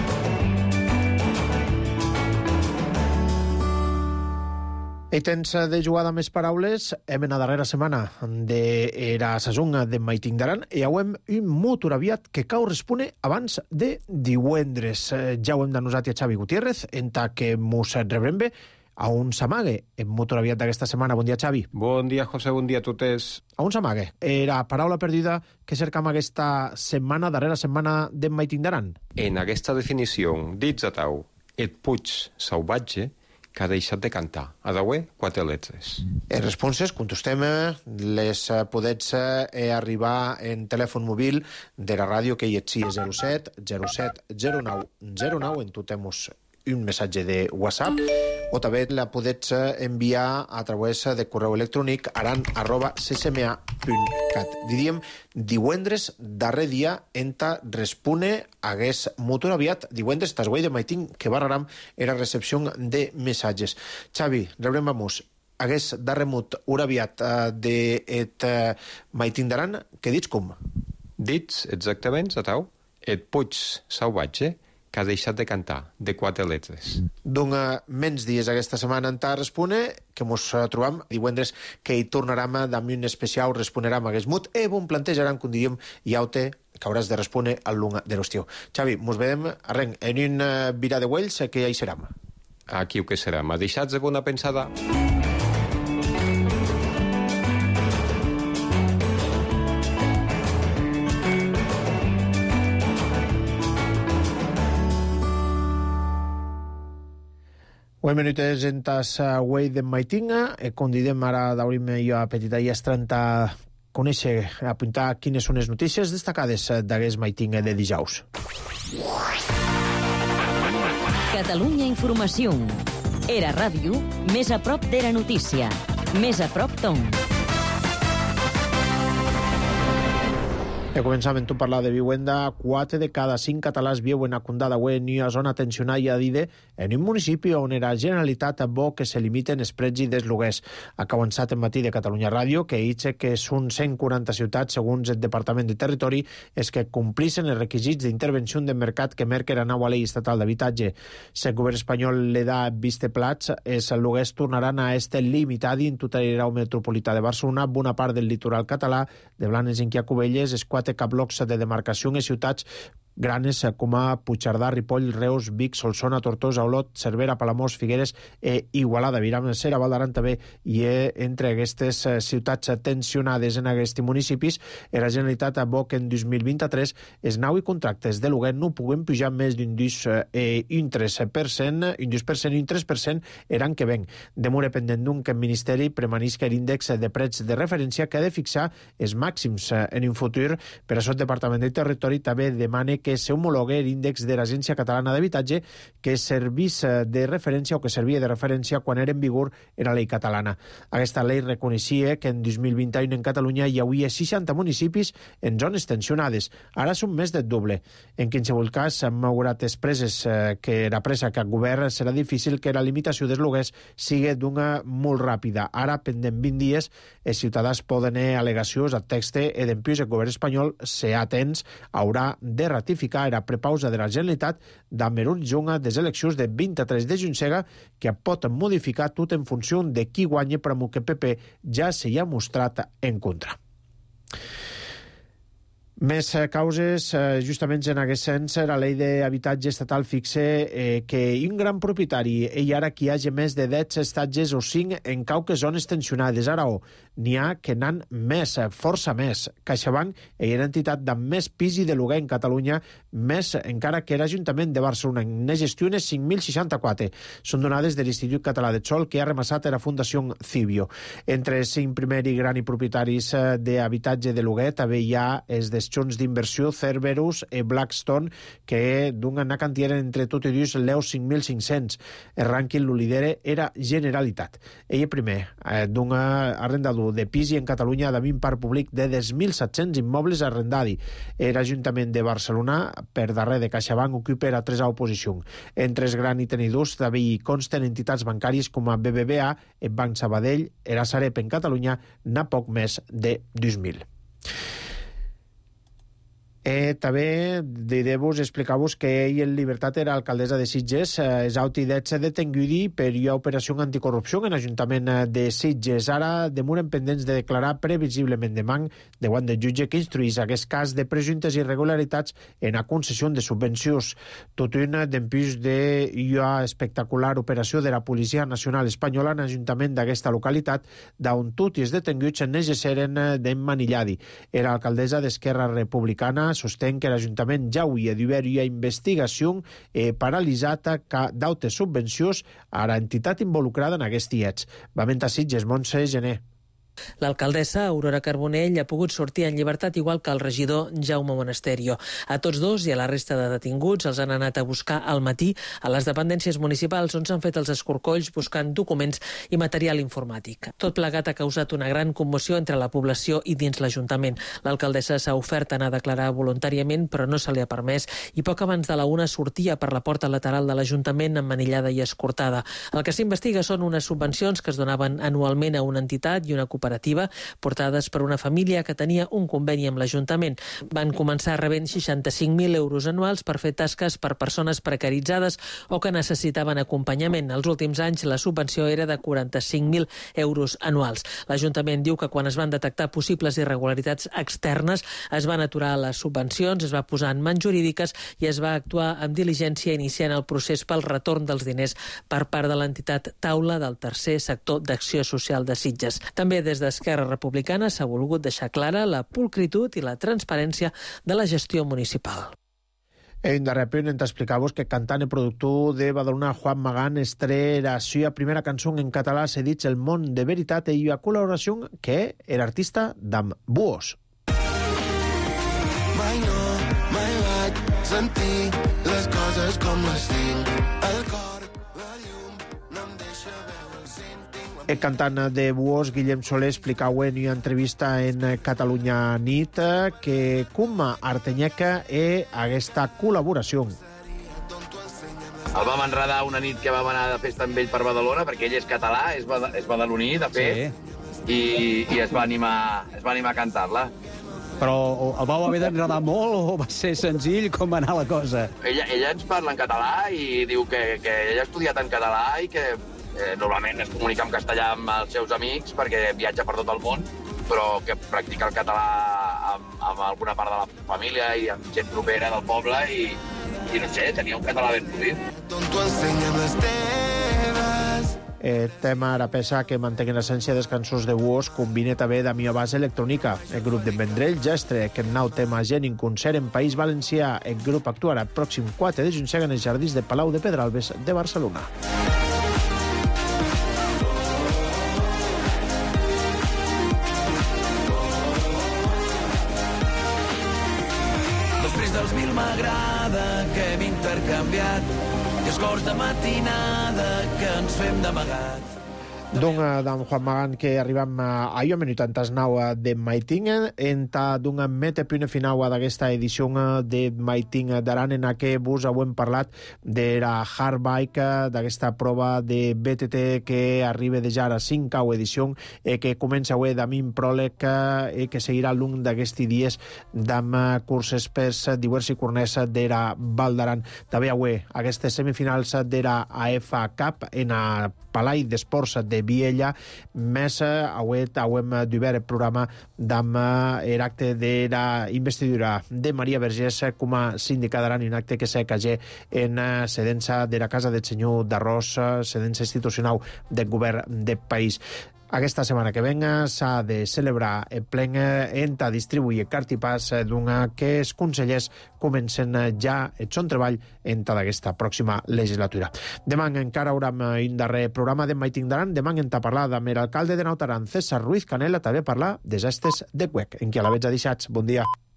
I tens de jugada més paraules, hem en la darrera setmana de la saison de Maiting d'Aran i hem un motor aviat que cau respone abans de divendres. Ja ho hem denunciat a Xavi Gutiérrez, en ta que mos rebrem bé a un s'amague en motor aviat d'aquesta setmana. Bon dia, Xavi. Bon dia, José, bon dia a totes. A un s'amague. Era paraula perduda que cercam aquesta setmana, darrera setmana de Maiting d'Aran. En aquesta definició, dits a tau, et puig salvatge, que ha deixat de cantar. A daué, 4 lletres. Les responses, contestem, les podets arribar en telèfon mòbil de la ràdio que hi etxi 07 07 09 09, en tu temos un missatge de WhatsApp, o també la podets enviar a través de correu electrònic aran@ccma.cat. Diríem, divendres, darrer dia, enta respone hagués motor aviat, divendres, tas guai de Maiting, que barraram era recepció de missatges. Xavi, rebrem vamos. Hagués darremut ura aviat de Maiting d'Aran, que dits com? Dits, exactament, a tau, et puig salvatge, que ha deixat de cantar, de 4 lletres. Doncs menys dies aquesta setmana en ta respone, que mos trobam divendres, que hi tornarem amb un especial, responerem a aquest mut, e bon plantejaran, com diríem, iaute, que hauràs de respondre al long de l'estiu. Xavi, mos vedem arrenc en un virà de Wells, que ja hi serem. Aquí ho que serà. M'ha deixat de bona pensada. Ho minutes en tas guai d'en Maitinga, convidem ara d'obrir jo a petita i estranta conèixer, apuntar quines són les notícies destacades d'aquest Maitinga de dijous. Catalunya Informació. Era ràdio, més a prop d'era notícia. Més a prop ton. Començam en tu parlar de viuenda. 4 de cada 5 catalans viuen a Condada en una zona tensionada en un municipi on era Generalitat bo que se limiten els prets i desloguers. Ha avançat en matí de Catalunya Ràdio que dice que són 140 ciutats, segons el Departament de Territori, és que complixen els requisits d'intervenció de mercat que merca la nova llei estatal d'habitatge. Si el govern espanyol le da visteplats, els lloguers tornaran a este limitat en tot l'àrea metropolità de Barcelona, bona part del litoral català, de Blanes en Cubelles, es 4 blocs de demarcació en ciutats granes com a Puigcerdà, Ripoll, Reus, Vic, Solsona, Tortosa, Olot, Cervera, Palamós, Figueres i Igualada. Viram, Cera, Val d'Aran també i entre aquestes ciutats tensionades en aquests municipis, la Generalitat bo que en 2023 es nau i contractes de lloguer no puguen pujar més d'un 2% i un 3%, un 2% i un 3% eren que ven. Demora pendent d'un que el Ministeri premanisca l'índex de preus de referència que ha de fixar els màxims en un futur. Per això el Departament de Territori també demana que s'homologue l'índex de l'Agència Catalana d'Habitatge que servís de referència o que servia de referència quan era en vigor la llei catalana. Aquesta llei reconeixia que en 2021 en Catalunya hi havia 60 municipis en zones tensionades. Ara són més del doble. En qualsevol cas, s'han malgrat expreses que la pressa que el govern serà difícil que la limitació dels lloguers sigui d'una molt ràpida. Ara, pendent 20 dies, els ciutadans poden al·legacions al text i d'empius el govern espanyol, ser atents, haurà de ratificar ratificar era prepausa de la Generalitat damb horitzon des eleccions de 23 de juny que pot modificar tot en funció de qui guanya per que PP ja s'hi ha mostrat en contra. Més causes, justament en aquest sens, la llei d'habitatge estatal fixa que un gran propietari, ell ara que hi hagi més de 10 estatges o 5 en cauques zones tensionades. Ara n'hi ha que n'han més, força més. CaixaBank és l'entitat amb més pis i de lloguer en Catalunya, més encara que l'Ajuntament de Barcelona. Ne gestiona 5.064. Són donades de l'Institut Català de Sòl, que ha remassat a la Fundació Cibio. Entre 5 primers i grans propietaris d'habitatge de lloguer també hi ha els gestions d'inversió Cerberus i Blackstone, que donen una quantitat entre tot i dos leus 5.500. El rànquing lo lidera era Generalitat. Ell primer d'un arrendador de pis i en Catalunya de 20 parc públic de 10.700 immobles arrendadi. L'Ajuntament de Barcelona, per darrer de CaixaBank, ocupa la 3a posició. Entre els grans tenidors també hi consten entitats bancàries com a BBVA, el Banc Sabadell, la Sareb en Catalunya, n'ha poc més de 2.000. També de-vos explicar-vos que ell en llibertat era alcaldessa de Sitges, és autidetze detenguda per una operació anticorrupció en l'Ajuntament de Sitges. Ara demoren pendents de declarar previsiblement demà davant del jutge que instruís aquest cas de presumptes irregularitats en la concessió de subvencions. Tot un d'empús d'una espectacular operació de la Policia Nacional Espanyola en l'Ajuntament d'aquesta localitat, d'on tots els detenguts necessaren d'emmanilladi. Era alcaldessa d'Esquerra Republicana, sostén que l'Ajuntament ja hauria d'haver una investigació paralitzada d'autes subvencions a l'entitat involucrada en aquests fets. Va mentar Sitges, Montse Gené. L'alcaldessa Aurora Carbonell ha pogut sortir en llibertat igual que el regidor Jaume Monasterio. A tots dos i a la resta de detinguts els han anat a buscar al matí a les dependències municipals on s'han fet els escorcolls buscant documents i material informàtic. Tot plegat ha causat una gran commoció entre la població i dins l'Ajuntament. L'alcaldessa s'ha ofert a anar a declarar voluntàriament, però no se li ha permès, i poc abans de la 1 sortia per la porta lateral de l'Ajuntament emmanillada i escortada. El que s'investiga són unes subvencions que es donaven anualment a una entitat i una cooperativa portades per una família que tenia un conveni amb l'Ajuntament. Van començar rebent 65.000 euros anuals per fer tasques per persones precaritzades o que necessitaven acompanyament. Els últims anys la subvenció era de 45.000 euros anuals. L'Ajuntament diu que quan es van detectar possibles irregularitats externes es van aturar les subvencions, es va posar en mans jurídiques i es va actuar amb diligència iniciant el procés pel retorn dels diners per part de l'entitat Taula del Tercer Sector d'Acció Social de Sitges. També des d'Esquerra Republicana s'ha volgut deixar clara la pulcritud i la transparència de la gestió municipal. En darrer punt hem d'explicar-vos que cantant i productor de Badalona, Juan Magán, estrena la seva primera cançó en català, s'ha dit El món de veritat, i una col·laboració que era artista d'Am Buos. Mai no, mai vaig sentir les coses com les tinc. El cor, la llum, no em deixa veure el sentir. El cantant de Buos, Guillem Soler, explicava en una entrevista en Catalunya Nit que com artenyeca és aquesta col·laboració. El vam enredar una nit que vam anar de festa amb ell per Badalona, perquè ell és català, és badaloní, de fet, sí. i es va animar a cantar-la. Però el vau haver d'enredar molt o va ser senzill? Com va anar la cosa? Ella ens parla en català i diu que ella ha estudiat en català i que normalment es comunica en castellà amb els seus amics perquè viatja per tot el món, però que practica el català amb alguna part de la família i amb gent propera del poble i no sé, tenia un català ben fluid. T'ho ensenyo amb les teves. El tema ara pesa que mantinguen l'essència dels cançons de Buos combina també de millor base electrònica. El grup de Vendrell ja estrena aquest nou tema gent en concert en País Valencià. El grup actuarà el pròxim 4 de juny en els jardins de Palau de Pedralbes de Barcelona. Després dels 1000 m'agrada que hem intercanviat i escorts de matinada que ens fem d'amagat. Dunga d'en Juan Magán que arribam a jo minut antas nau de Maiting enta dunga mete pune finau d'aquesta edició de Maiting d'Aran en què vos hem parlat de la hard bike d'aquesta prova de BTT que arriba de ja a 5ª edició que comença avui d'amin pròleg que seguirà l'un d'aquests dies d'am curses per diversi corners de la Val d'Aran. També avui aquestes semifinals de la AF Cup en a Palai d'Esports de Viella, més avui hem d'obert el programa d'am l'acte de la investidura de Maria Vergés com a síndica d'Aran, un acte que s'acagé en cedença de la Casa del Senyor d'Arròs, cedença institucional del govern del país. Aquesta setmana que venga s'ha de celebrar el plen enta distribuir cartipàs d'una que els consellers comencen ja el son treball enta d'aquesta pròxima legislatura. Demà encara haurem un darrer programa de Maiting d'Aran. Demà hem de parlar amb l'alcalde de Naut Aran, César Ruiz Canela, també parlar des estes de Cuec, en qui a la veig a deixats. Bon dia.